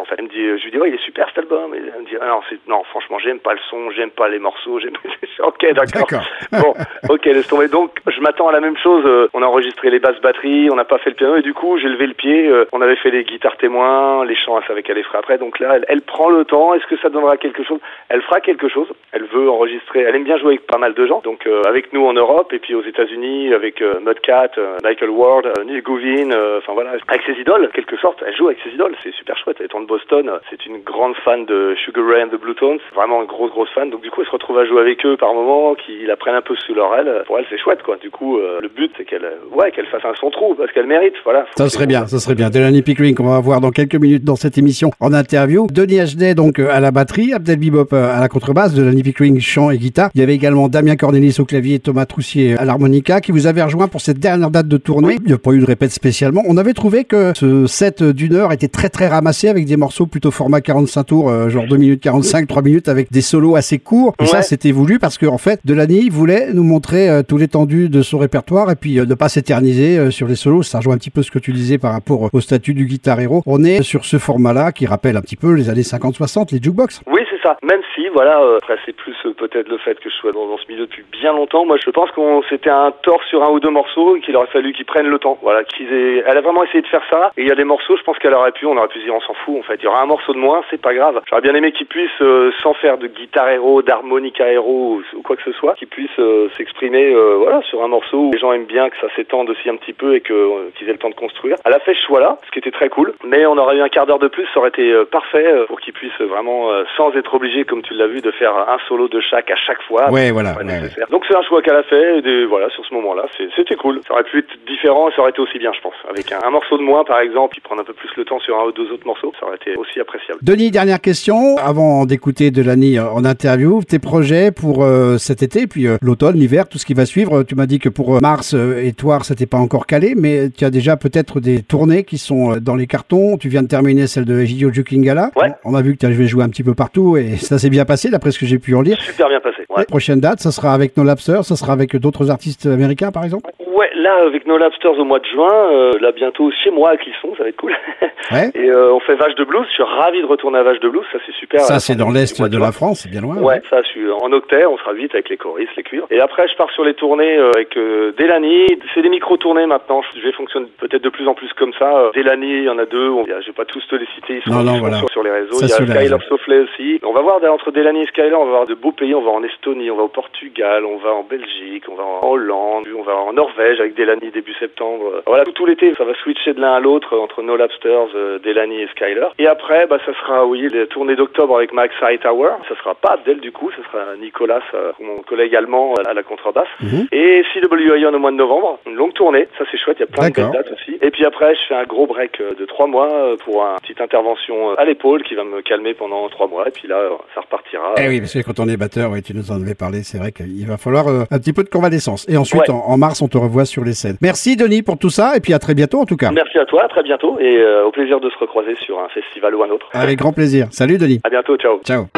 fait. Elle me dit, je lui dis, ouais, il est super cet album. Et elle me dit, non, franchement, j'aime pas le son, j'aime pas les morceaux, ok, d'accord. Bon, ok, laisse tomber. Donc, je m'attends à la même chose. On a enregistré les basses batteries, on n'a pas fait le piano, et du coup, j'ai levé le pied. On avait fait les guitares témoins, les chants, elle savait qu'elle les ferait après. Donc là, elle prend le temps. Est-ce que ça donnera quelque chose? Elle fera quelque chose. Elle veut enregistrer. Elle aime bien jouer avec pas mal de gens. Donc, avec nous en Europe, et puis aux États-Unis, avec Mudcat, Michael Ward, Neil Gouvin, enfin voilà, avec ses idoles, quelque sorte. Elle joue avec ses idoles, c'est super chouette. Étant de Boston, c'est une grande fan de Sugar Ray and the Blue Tones, vraiment une grosse fan. Donc du coup, elle se retrouve à jouer avec eux par moment, qu'ils la prennent un peu sous leur aile. Pour elle, c'est chouette, quoi. Du coup, le but, c'est qu'elle fasse un son trou, parce qu'elle mérite, voilà. Ça serait bien. Delaney Pickering, qu'on va voir dans quelques minutes dans cette émission en interview. Denis Ashdey, donc, à la batterie, Abdel Bebop à la contrebasse, Delaney Pickering, chant et guitare. Il y avait également Damien Cornelis au clavier et Thomas Troussier à l'harmonica, qui vous avait rejoint pour cette dernière date de tournée. Oui. Il n'y a pas eu de répète spécialement. On avait trouvé que ce set d'une heure était très très ramassé avec des morceaux plutôt format 45 tours, genre 2 minutes 45, 3 minutes avec des solos assez courts. Et ça, c'était voulu parce que, en fait, Delaney voulait nous montrer tout l'étendue de son répertoire et puis ne pas s'éterniser sur les solos. Ça rejoint un petit peu ce que tu disais par rapport au statut du guitar hero. On est sur ce format-là qui rappelle un petit peu les années 50-60, les jukebox. Oui, c'est ça. Même si, voilà, après, c'est plus peut-être le fait que je sois dans ce milieu depuis bien longtemps. Moi, je pense qu'on c'était un tort sur un ou deux morceaux et qu'il aurait fallu qu'ils prennent le temps. Voilà, elle a vraiment essayé de faire ça. Et il y a des morceaux, je pense qu'elle aurait pu, on aurait pu dire, on s'en fout. En fait, il y aura un morceau de moins, c'est pas grave. J'aurais bien aimé qu'ils puissent, sans faire de guitare héros, d'harmonica héros ou quoi que ce soit, qu'ils puissent s'exprimer, voilà, sur un morceau où les gens aiment bien que ça s'étende aussi un petit peu et qu'ils aient le temps de construire. Elle a fait ce choix-là, ce qui était très cool. Mais on aurait eu un quart d'heure de plus, ça aurait été parfait pour qu'ils puissent vraiment, sans être obligés, comme tu l'as vu, de faire un solo de chaque à chaque fois. Ouais, voilà. Ouais. Donc c'est un choix qu'elle a fait. Et voilà, sur ce moment-là, c'était cool. Ça aurait pu être différent, ça aurait été aussi bien, je pense. Avec un morceau de moins, par exemple, qui prend un peu plus le temps sur un ou deux autres morceaux, ça aurait été aussi appréciable. Denis, dernière question, avant d'écouter Delaney en interview, tes projets pour cet été, puis l'automne, l'hiver, tout ce qui va suivre. Tu m'as dit que pour mars et Toire, c'était pas encore calé, mais tu as déjà peut-être des tournées qui sont dans les cartons. Tu viens de terminer celle de Egidio Jukingala. Ouais. On a vu que tu avais joué un petit peu partout et ça s'est bien passé, d'après ce que j'ai pu en lire. Super bien passé. Ouais. La prochaine date, ça sera avec No Labster, ça sera avec d'autres artistes américains, par exemple? Ouais, là, avec No Labsters au mois de juin, là, bientôt chez moi à Clisson, ça va être cool. Ouais. Et on fait Vache de Blues, je suis ravi de retourner à Vache de Blues, ça c'est super. Ça, c'est dans l'est de la France, c'est bien loin. Ouais, ça, je suis en octet, on sera vite avec les choristes, les cuivres. Et après, je pars sur les tournées avec Delaney. C'est des micro-tournées maintenant, je vais fonctionner peut-être de plus en plus comme ça. Delaney, il y en a deux, je vais pas tous te les citer, ils sont voilà. sur les réseaux. Ça, il y a Skyler Sofley aussi. On va voir entre Delaney et Skyler, on va voir de beaux pays, on va en Estonie, on va au Portugal, on va en Belgique, on va en Hollande, on va en Norvège avec Delaney début septembre. Voilà, tout l'été, ça va switcher de l'un à l'autre entre No Labsters, Delaney et Skyler. Et après, ça sera, les tournées d'octobre avec Max Hightower. Ça sera pas Abdel du coup, ça sera Nicolas, mon collègue allemand à la contrebasse. Et CW Ion au mois de novembre, une longue tournée, ça c'est chouette, il y a plein de belles dates aussi. Et puis après, je fais un gros break de 3 mois pour une petite intervention à l'épaule qui va me calmer pendant 3 mois. Et puis là, ça repartira. Eh oui, parce que quand on est batteur, tu nous en avais parlé, c'est vrai qu'il va falloir un petit peu de convalescence. Et ensuite, en mars, on te revoit sur les scènes. Merci Denis pour tout ça, et puis à très bientôt en tout cas. Merci à toi, à très bientôt, et au plaisir de se recroiser sur un festival ou un autre. Avec grand plaisir. Salut Denis. À bientôt, ciao. Ciao.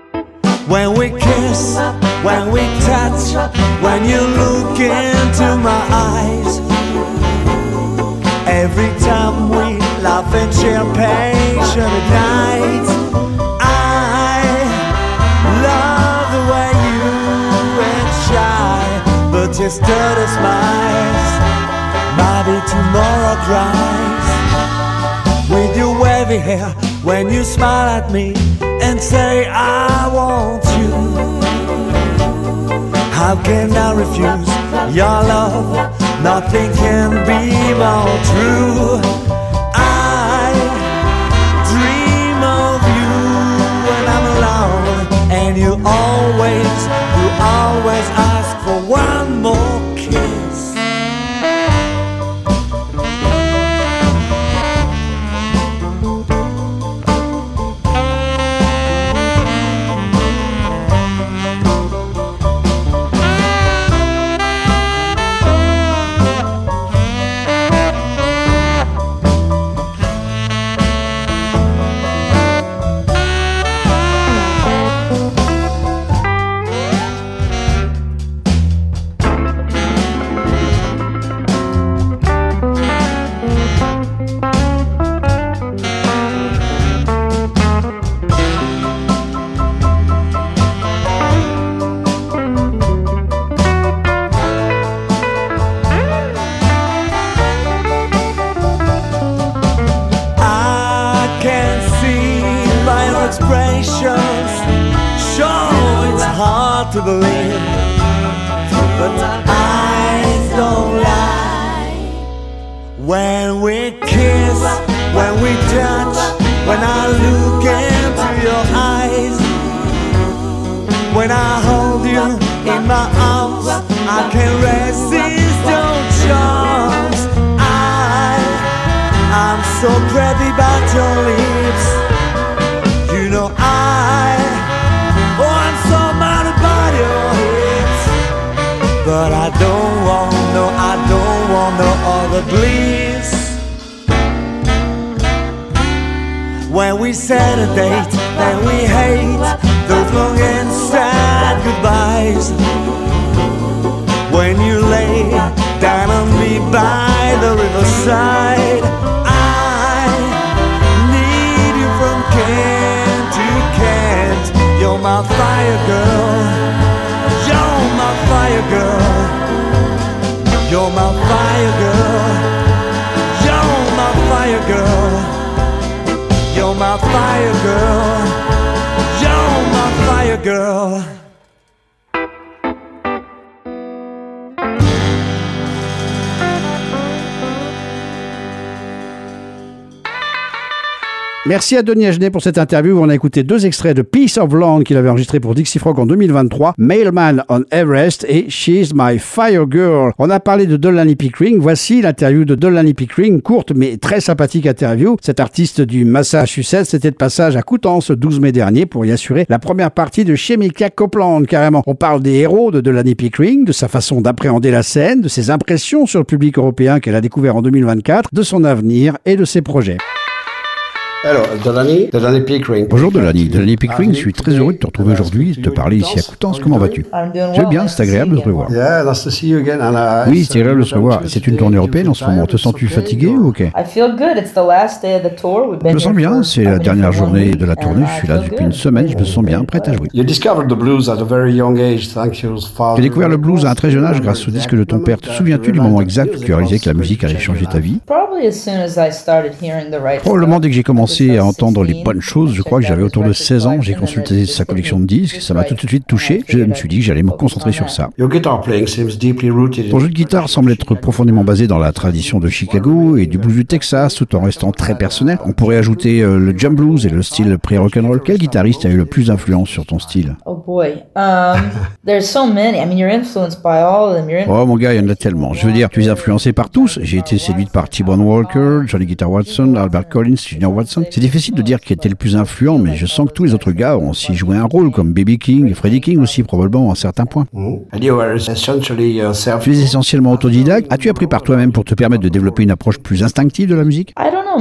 When we kiss, when we touch, when you look into my eyes, every time we laugh and share patient at night, I love the way you ain't shy, but yesterday smiles, maybe tomorrow cries. With your wavy hair, when you smile at me and say I want you, how can I refuse your love? Nothing can be more true. I dream of you when I'm alone, and you always ask for one more kiss. hard to believe, but the eyes don't lie. When we kiss, when we touch, when I look into your eyes, when I hold you in my arms, I can't resist your charms. I'm so crazy about your lips. You know I'm so mad about your hips. But I don't want no other bliss. When we set a date, then we hate those long and sad goodbyes. When you lay down on me by the riverside, I need you from Kent to Kent. You're my fire girl. You're my fire girl. You're my fire girl. You're my fire girl. You're my fire girl. You're my fire girl. Merci à Denis Agenet pour cette interview où on a écouté 2 extraits de Piece of Land qu'il avait enregistré pour Dixie Frog en 2023, Mailman on Everest et She's My Fire Girl. On a parlé de Delaney Pickering. Voici l'interview de Delaney Pickering, courte mais très sympathique interview. Cet artiste du Massachusetts était de passage à Coutances le 12 mai dernier pour y assurer la première partie de Chemical Copland. Carrément, on parle des héros de Delaney Pickering, de sa façon d'appréhender la scène, de ses impressions sur le public européen qu'elle a découvert en 2024, de son avenir et de ses projets. Alors, Delaney Pickering. Bonjour Delaney Pickering, je suis très heureux de te retrouver aujourd'hui, de te parler ici à Coutances. Comment vas-tu? Je vais bien, c'est agréable de te revoir. Oui, c'est agréable de te revoir. C'est une tournée européenne en ce moment. Te sens-tu fatigué ou ok? Je me sens bien, c'est la dernière journée de la tournée. Je suis là depuis une semaine, je me sens bien, prête à jouer. J'ai découvert le blues à un très jeune âge grâce au disque de ton père. Te souviens-tu du moment exact où tu as réalisé que la musique allait changer ta vie? Probablement dès que j'ai commencé à entendre les bonnes choses. Je crois que j'avais autour de 16 ans. J'ai consulté sa collection de disques. Ça m'a tout de suite touché. Je me suis dit que j'allais me concentrer sur ça. Ton jeu de guitare semble être profondément basé dans la tradition de Chicago et du blues du Texas, tout en restant très personnel. On pourrait ajouter le jump blues et le style pré-rock'n'roll. Quel guitariste a eu le plus d'influence sur ton style? Oh mon gars, il y en a tellement. Je veux dire, tu es influencé par tous. J'ai été séduite par T-Bone Walker, Johnny Guitar Watson, Albert Collins, Junior Watson. C'est difficile de dire qui était le plus influent, mais je sens que tous les autres gars ont aussi joué un rôle, comme B.B. King et Freddie King aussi, probablement à un certain point. Tu es essentiellement autodidacte. As-tu appris par toi-même pour te permettre de développer une approche plus instinctive de la musique?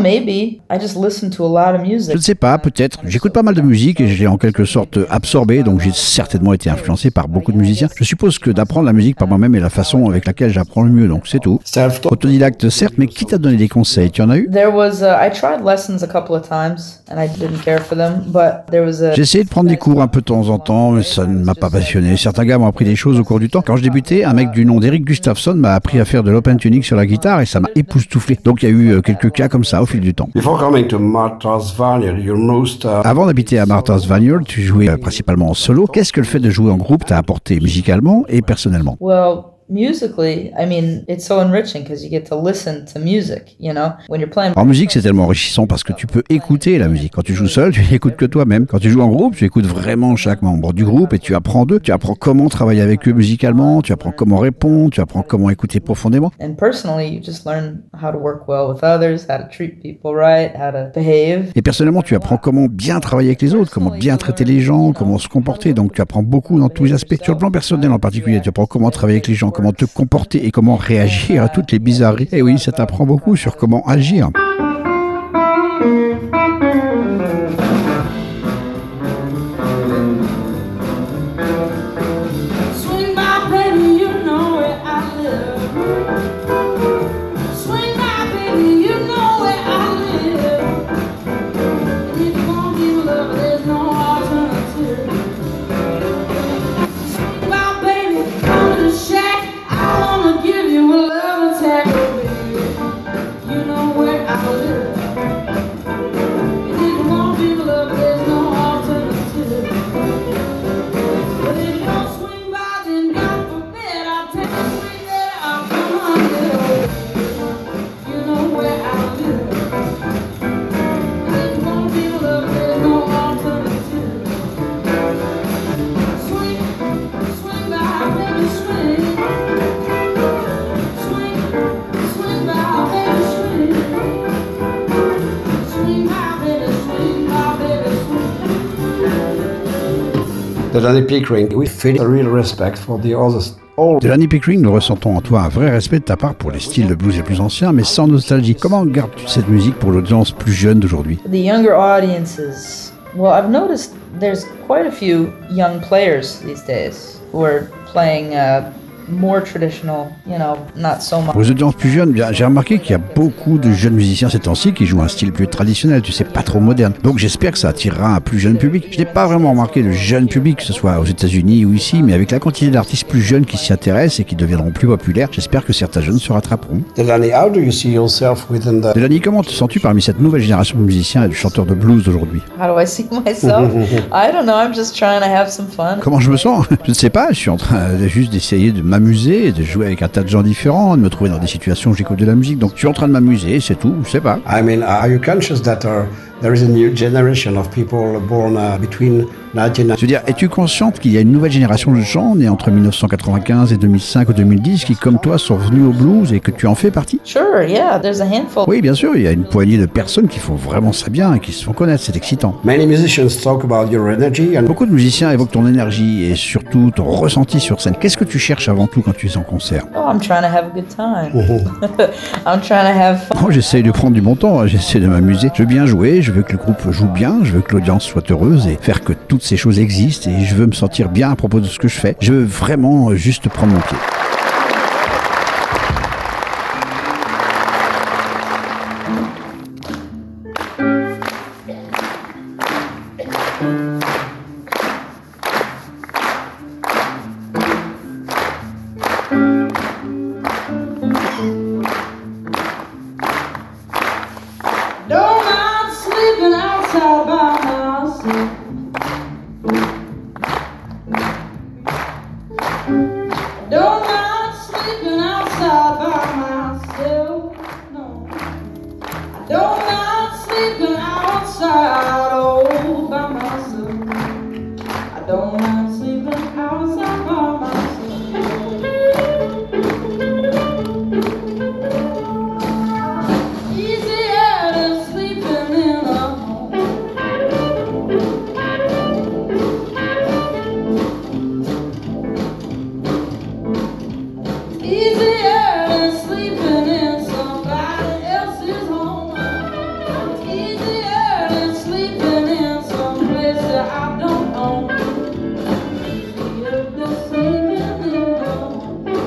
Je ne sais pas, peut-être. J'écoute pas mal de musique et j'ai en quelque sorte absorbé, donc j'ai certainement été influencé par beaucoup de musiciens. Je suppose que d'apprendre la musique par moi-même est la façon avec laquelle j'apprends le mieux, donc c'est tout. Autodidacte, certes, mais qui t'a donné des conseils? Tu en as eu? J'ai essayé de prendre des cours un peu de temps en temps, mais ça ne m'a pas passionné. Certains gars m'ont appris des choses au cours du temps. Quand je débutais, un mec du nom d'Eric Gustafsson m'a appris à faire de l'open tuning sur la guitare et ça m'a époustouflé. Donc il y a eu quelques cas comme ça au fil du temps. Avant d'habiter à Martha's Vineyard, tu jouais principalement en solo. Qu'est-ce que le fait de jouer en groupe t'a apporté musicalement et personnellement? En musique, c'est tellement enrichissant parce que tu peux écouter la musique. Quand tu joues seul, tu n'écoutes que toi-même. Quand tu joues en groupe, tu écoutes vraiment chaque membre du groupe et tu apprends d'eux. Tu apprends comment travailler avec eux musicalement, tu apprends comment répondre, tu apprends comment écouter profondément. Et personnellement, tu apprends comment bien travailler avec les autres, comment bien traiter les gens, comment se comporter. Donc tu apprends beaucoup dans tous les aspects. Sur le plan personnel en particulier, tu apprends comment travailler avec les gens, comment te comporter et comment réagir à toutes les bizarreries. Et oui, ça t'apprend beaucoup sur comment agir. I was Delaney Pickering, we feel a real respect for the others. Delaney Pickering, nous ressentons en toi un vrai respect de ta part pour les styles de blues les plus anciens, mais sans nostalgie. Comment gardes-tu cette musique pour l'audience plus jeune d'aujourd'hui? The younger audiences, well, I've noticed there's quite a few young players these days who are playing more traditional, not so much. Pour les audiences plus jeunes, j'ai remarqué qu'il y a beaucoup de jeunes musiciens ces temps-ci qui jouent un style plus traditionnel, tu sais, pas trop moderne. Donc j'espère que ça attirera un plus jeune public. Je n'ai pas vraiment remarqué de jeune public, que ce soit aux États-Unis ou ici, mais avec la quantité d'artistes plus jeunes qui s'y intéressent et qui deviendront plus populaires, j'espère que certains jeunes se rattraperont. Delaney, how do you see yourself within the... Delaney, comment te sens-tu parmi cette nouvelle génération de musiciens et de chanteurs de blues d'aujourd'hui? How do I see myself? I don't know, I'm just trying to have some fun. Comment je me sens? Je ne sais pas, je suis en train juste d'essayer de m'amuser et de jouer avec un tas de gens différents, de me trouver dans des situations où j'écoute de la musique. Donc je suis en train de m'amuser, c'est tout, je sais pas. I mean, are you conscious that there is a new generation of people born between 19... Je veux dire, es-tu consciente qu'il y a une nouvelle génération de gens nés entre 1995 et 2005 ou 2010 qui, comme toi, sont venus au blues et que tu en fais partie? Sure, yeah, there's a handful. Oui, bien sûr, il y a une poignée de personnes qui font vraiment ça bien et qui se font connaître, c'est excitant. Many musicians talk about your energy and... Beaucoup de musiciens évoquent ton énergie et surtout ton ressenti sur scène. Qu'est-ce que tu cherches avant tout quand tu es en concert? Oh, I'm trying to have a good time. I'm trying to have fun. Oh, j'essaye de prendre du bon temps, j'essaie de m'amuser. Je veux bien jouer, je veux que le groupe joue bien, je veux que l'audience soit heureuse et faire que toutes ces choses existent et je veux me sentir bien à propos de ce que je fais. Je veux vraiment juste prendre mon pied. Don't mind sleeping outside by myself. Don't mind sleeping outside by myself. No, I don't mind sleeping outside all by myself. I don't mind sleeping outside by myself. Easier than sleeping in a home. Easier than sleeping in somebody else's home. Easier than sleeping in some place that I don't own. Easier than sleeping in a home.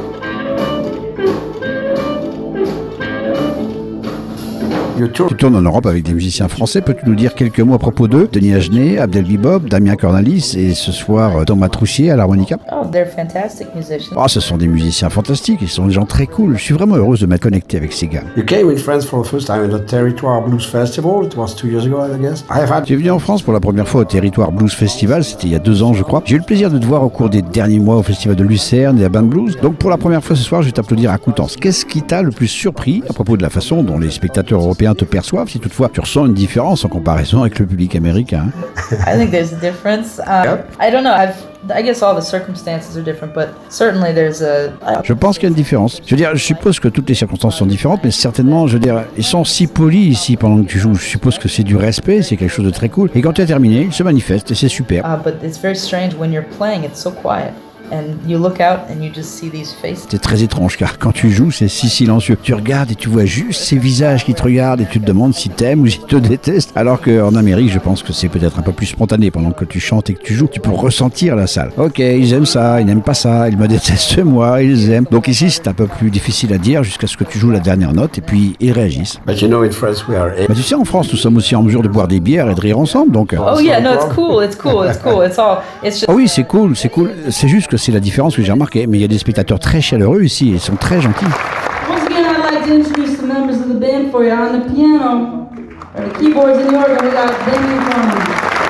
Tu tournes en Europe avec des musiciens français. Peux-tu nous dire quelques mots à propos d'eux? Denis Agenet, Abdel Bibop, Damien Cornalis et ce soir Thomas Troussier à l'harmonica. Oh, they're fantastic musicians. Oh, ce sont des musiciens fantastiques, ils sont des gens très cool. Je suis vraiment heureuse de m'être connecté avec ces gars. You came in France for the first time at the Territoire Blues Festival. It was 2 years ago, I guess. Tu es venu en France pour la première fois au Territoire Blues Festival, c'était il y a 2 ans je crois. J'ai eu le plaisir de te voir au cours des derniers mois au Festival de Lucerne et à Band Blues. Donc pour la première fois ce soir, je vais t'applaudir à Coutances. Qu'est-ce qui t'a le plus surpris à propos de la façon dont les spectateurs européens te perçoivent, si toutefois tu ressens une différence en comparaison avec le public américain? I think there's a difference. I don't know. I guess all the circumstances are different, but certainly there's a... Je pense qu'il y a une différence. Je veux dire, je suppose que toutes les circonstances sont différentes, mais certainement, je veux dire, ils sont si polis ici pendant que tu joues. Je suppose que c'est du respect, c'est quelque chose de très cool. Et quand tu as terminé, ils se manifestent et c'est super. But it's very strange when you're playing, it's so quiet. And you look out and you just see these faces. C'est très étrange car quand tu joues, c'est si silencieux. Tu regardes et tu vois juste ces visages qui te regardent et tu te demandes si t'aimes ou si te détestent. Alors qu'en Amérique, je pense que c'est peut-être un peu plus spontané pendant que tu chantes et que tu joues. Tu peux ressentir la salle. Ok, ils aiment ça, ils n'aiment pas ça, ils me détestent moi, ils aiment. Donc ici, c'est un peu plus difficile à dire jusqu'à ce que tu joues la dernière note et puis ils réagissent. But you know, in France, we are... Bah, tu sais, en France, nous sommes aussi en mesure de boire des bières et de rire ensemble, donc... Oh yeah, no, it's cool, it's cool, it's cool. It's all... It's just... Ah oui, c'est cool, c'est cool. C'est juste que c'est la différence que j'ai remarqué. Mais il y a des spectateurs très chaleureux ici, ils sont très gentils. Once again, I'd like to introduce the members of the band for you. On the piano, or the keyboards and the organ, we got Damien Cornalis.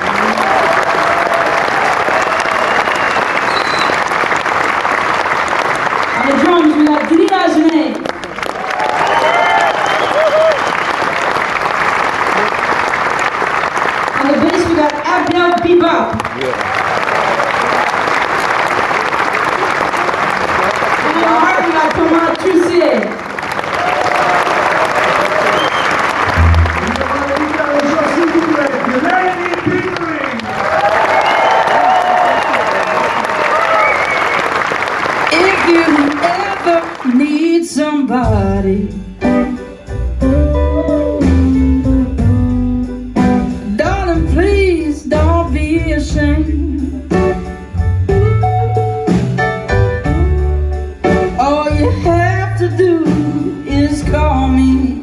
On the drums, we got Denis Agenet. On the bass, we got Abdel Bibop. On the harp, we got Thomas Troussier. S'il vous plaît, ever need somebody, darling, please don't be ashamed. All you have to do is call me,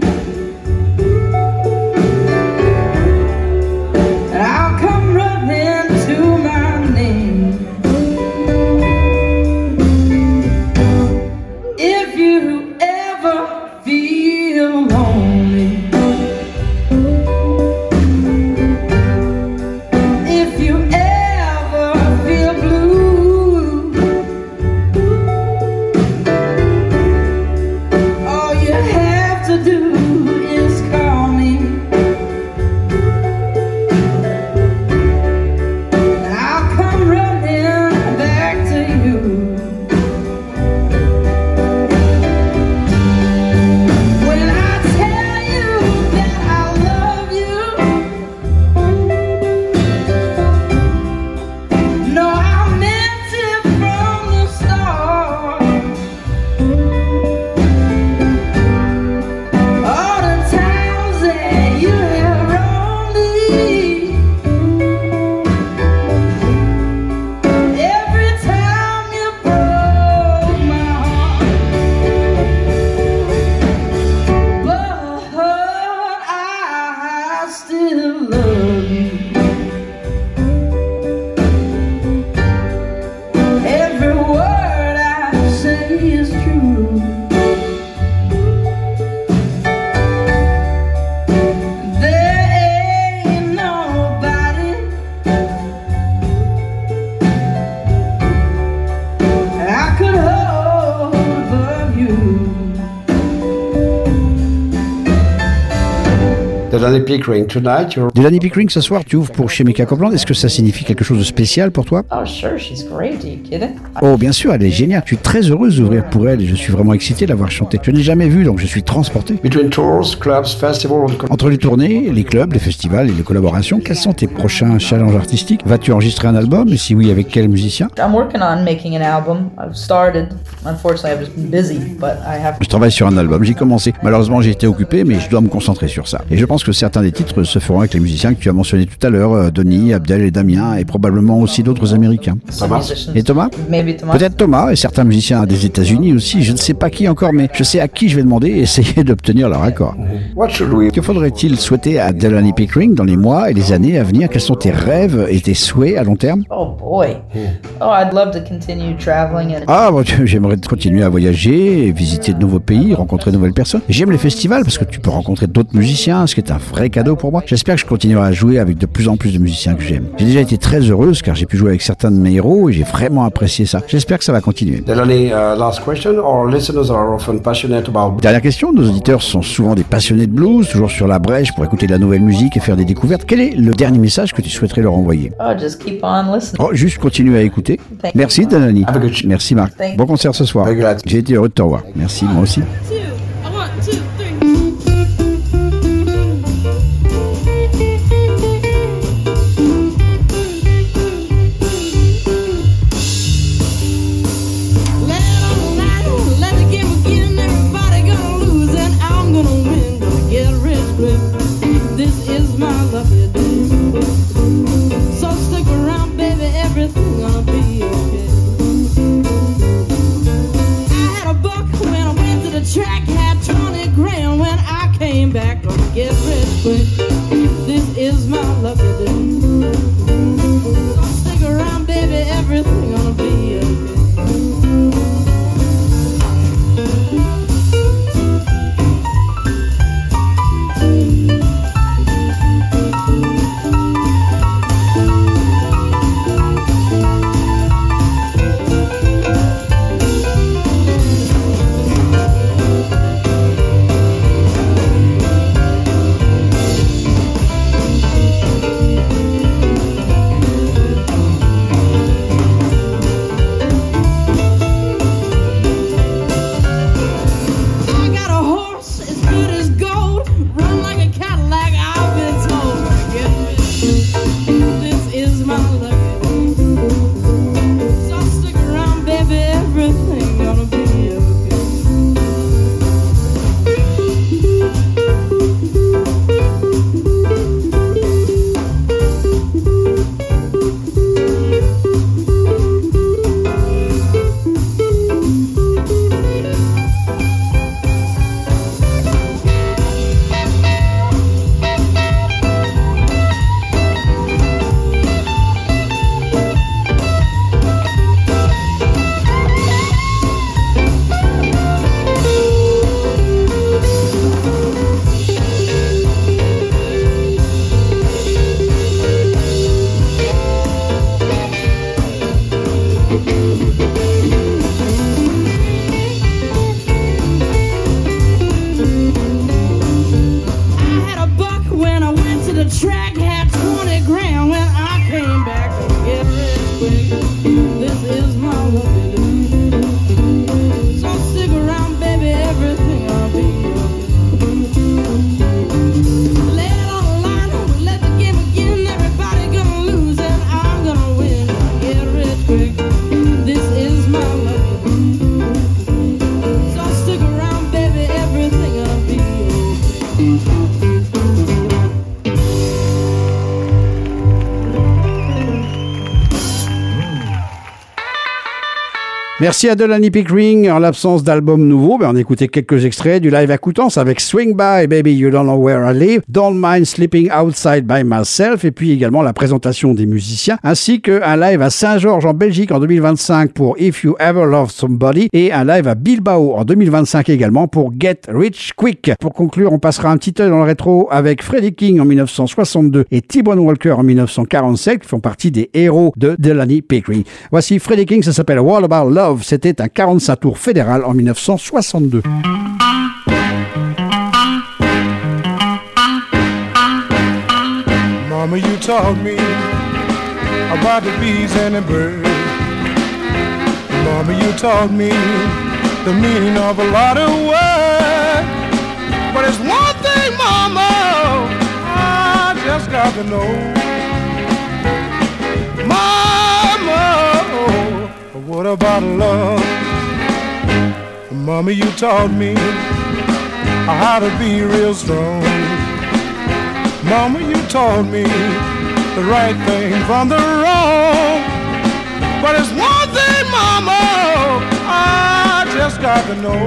and I'll come running to my name. If you ever feel lonely, if you ever feel blue, all you have to do is call me, and I'll come running back to you. When I tell you that I love you, no, I meant it from the start. All the times that you have wronged me, every time you broke my heart, but I still love you. Every word I say is true. There ain't nobody I could hold above you. Delaney Pickering, tonight you're Delaney Pickering, ce soir, tu ouvres pour Chemical Copeland. Est-ce que ça signifie quelque chose de spécial pour toi? Oh, sure, she's great. Are you kidding? Oh, bien sûr, elle est géniale. Je suis très heureuse d'ouvrir pour elle et je suis vraiment excité de l'avoir chantée. Je ne l'ai jamais vue, donc je suis transporté. between tours, clubs, festivals, and Entre les tournées, les clubs, les festivals et les collaborations, quels sont tes prochains challenges artistiques? Vas-tu enregistrer un album? Et si oui, avec quel musicien? I'm working on making an album. I've started. Unfortunately, I've just been busy, but I have. Je travaille sur un album, j'ai commencé. Malheureusement, j'ai été occupé, mais je dois me concentrer sur ça. Et je pense que certains des titres se feront avec les musiciens que tu as mentionnés tout à l'heure, Denis, Abdel et Damien, et probablement aussi d'autres Américains. Some musicians. Et Thomas? Maybe Thomas. Peut-être Thomas et certains musiciens des États-Unis aussi. Je ne sais pas qui encore, mais je sais à qui je vais demander et essayer d'obtenir leur accord. what should we? Que faudrait-il souhaiter à Delaney Pickering dans les mois et les années à venir? Quels sont tes rêves et tes souhaits à long terme? Oh boy. Oh, I'd love to continue traveling and. Ah, bon, j'aimerais continuer à voyager, et visiter de nouveaux pays, rencontrer de nouvelles personnes. J'aime les festivals parce que tu peux rencontrer d'autres musiciens, ce qui est un vrai cadeau pour moi. J'espère que je continuerai à jouer avec de plus en plus de musiciens que j'aime. J'ai déjà été très heureuse car j'ai pu jouer avec certains de mes héros et j'ai vraiment apprécié ça. J'espère que ça va continuer. Delaney, last question. Our listeners are often passionate about Dernière question, nos auditeurs sont souvent des passionnés de blues, toujours sur la brèche pour écouter de la nouvelle musique et faire des découvertes. Quel est le dernier message que tu souhaiterais leur envoyer? Oh, just keep on listening. Oh, juste continuer à écouter. Thank Merci you. Delaney. Have a good show. Merci Marc. Thank Bon concert ce soir. Very glad. J'ai été heureux de te revoir. Merci, moi aussi. Two. I want 2, 3. Let the game begin. Everybody gonna lose and I'm gonna win. Gonna get rich quick. This is my lucky day. So stick around, baby. Everything gonna be okay. I had a buck when I went to the track. Had 20 grand when I came back. Gonna get rich quick. This is my lucky day. So stick around, baby. Everything gonna be okay. Track had 20 grand when I came back to get rich quick. This is my lucky day. So stick around, baby, everything I'll be okay. Lay it on the line, let the game begin. Everybody gonna lose and I'm gonna win. Get rich quick. This is my lucky day. So stick around, baby, everything I'll be okay. Merci à Delaney Pickering. En l'absence d'album nouveau, on écoutait quelques extraits du live à Coutances avec Swing By, Baby You Don't Know Where I Live, Don't Mind Sleeping Outside By Myself, et puis également la présentation des musiciens, ainsi qu'un live à Saint-Georges en Belgique en 2025 pour If You Ever Love Somebody, et un live à Bilbao en 2025 également pour Get Rich Quick. Pour conclure, on passera un petit œil dans le rétro avec Freddie King en 1962 et T-Bone Walker en 1947, qui font partie des héros de Delaney Pickering. Voici Freddie King, ça s'appelle What About Love. C'était un 45 tours fédéral en 1962. Mama, you taught me about the bees and the birds. Mama, you taught me the meaning of a lot of words. But it's one thing, Mama, I just got to know. Mama, what about love? Mama, you taught me how to be real strong. Mama, you taught me the right thing from the wrong. But it's one thing, Mama, I just got to know.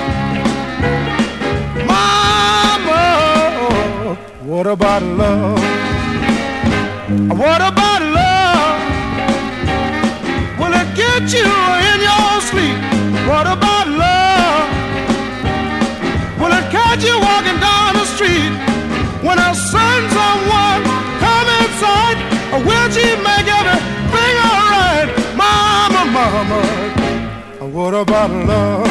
Mama, what about love? What about love? Will it get you in your sleep? What about love? Will it catch you walking down the street? When a certain someone come inside, or will she make everything alright? Mama, mama, what about love?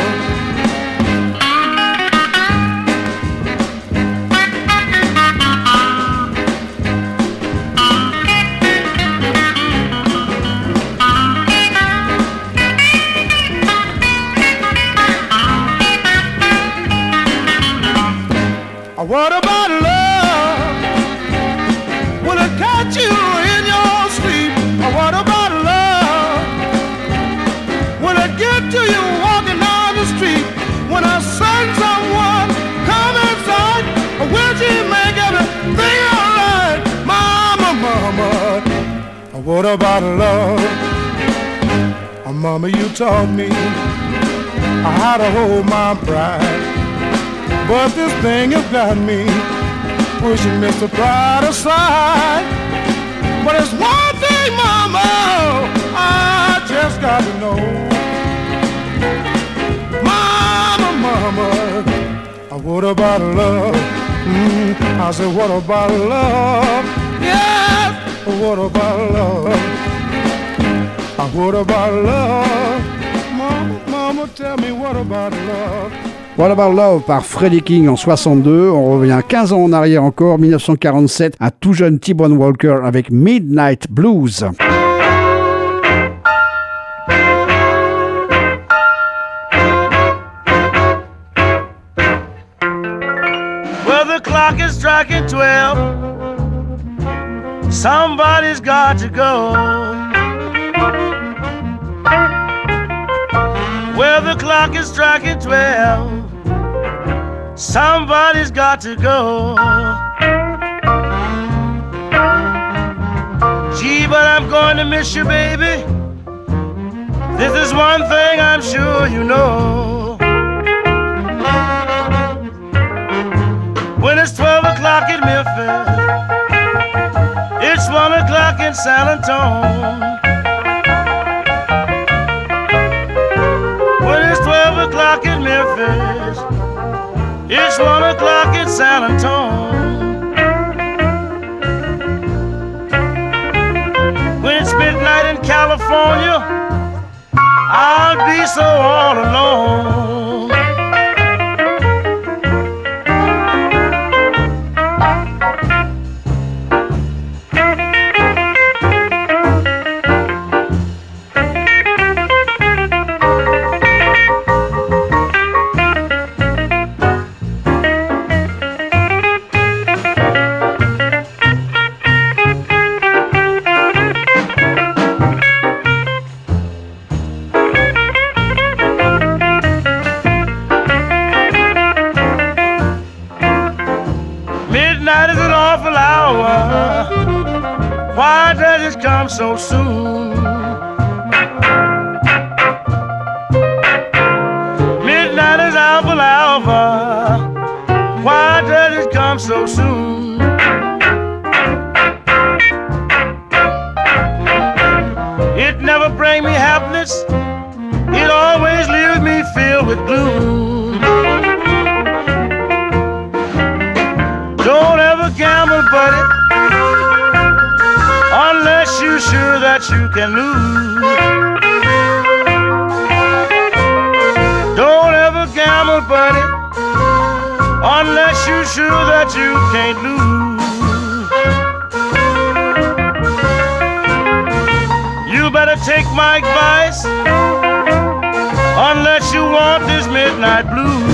What about love? Will it catch you in your sleep? What about love? Will it get to you walking down the street? When I send someone come inside, will she make everything alright? Mama, mama, what about love? Mama, you taught me how to hold my pride. But this thing has got me pushing Mr. Pride aside. But it's one thing, Mama, I just got to know. Mama, mama, what about love? I said, what about love? Yes, what about love? What about love? Mama, mama, tell me what about love? What About Love par Freddie King en 62. On revient 15 ans en arrière encore, 1947, un tout jeune T-Bone Walker avec Midnight Blues. Well, the clock is striking 12. Somebody's got to go. Well, the clock is striking 12. Somebody's got to go. Gee, but I'm going to miss you, baby. This is one thing I'm sure you know. When it's 12 o'clock in Memphis, it's 1 o'clock in San Antonio. When it's 12 o'clock in Memphis, it's 1 o'clock in San Antonio. When it's midnight in California, I'll be so all alone. Midnight is an awful hour. Why does it come so soon? Midnight is an awful hour. Why does it come so soon? It never brings me happiness. It always leaves me filled with gloom. Don't ever gamble, buddy, unless you're sure that you can lose. Don't ever gamble, buddy, unless you're sure that you can't lose. You better take my advice, unless you want this midnight blues.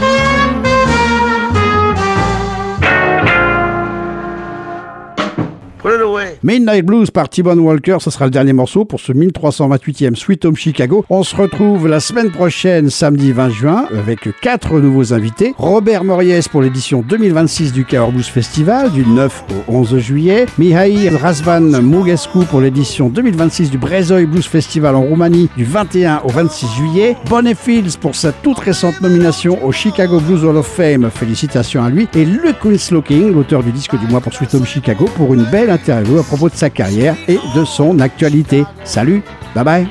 Midnight Blues par T-Bone Walker, ce sera le dernier morceau pour ce 1328e Sweet Home Chicago. On se retrouve la semaine prochaine, samedi 20 juin, avec 4 nouveaux invités. Robert Moriès pour l'édition 2026 du Cahors Blues Festival, du 9 au 11 juillet. Mihai Razvan Mugescu pour l'édition 2026 du Brezoy Blues Festival en Roumanie, du 21 au 26 juillet. Bonnie Fields pour sa toute récente nomination au Chicago Blues Hall of Fame, félicitations à lui. Et Luke Winslow-King, l'auteur du disque du mois pour Sweet Home Chicago, pour une belle interview à propos de sa carrière et de son actualité. Salut, bye bye.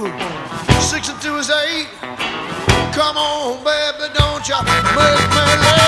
Come on, baby, don't you make me laugh.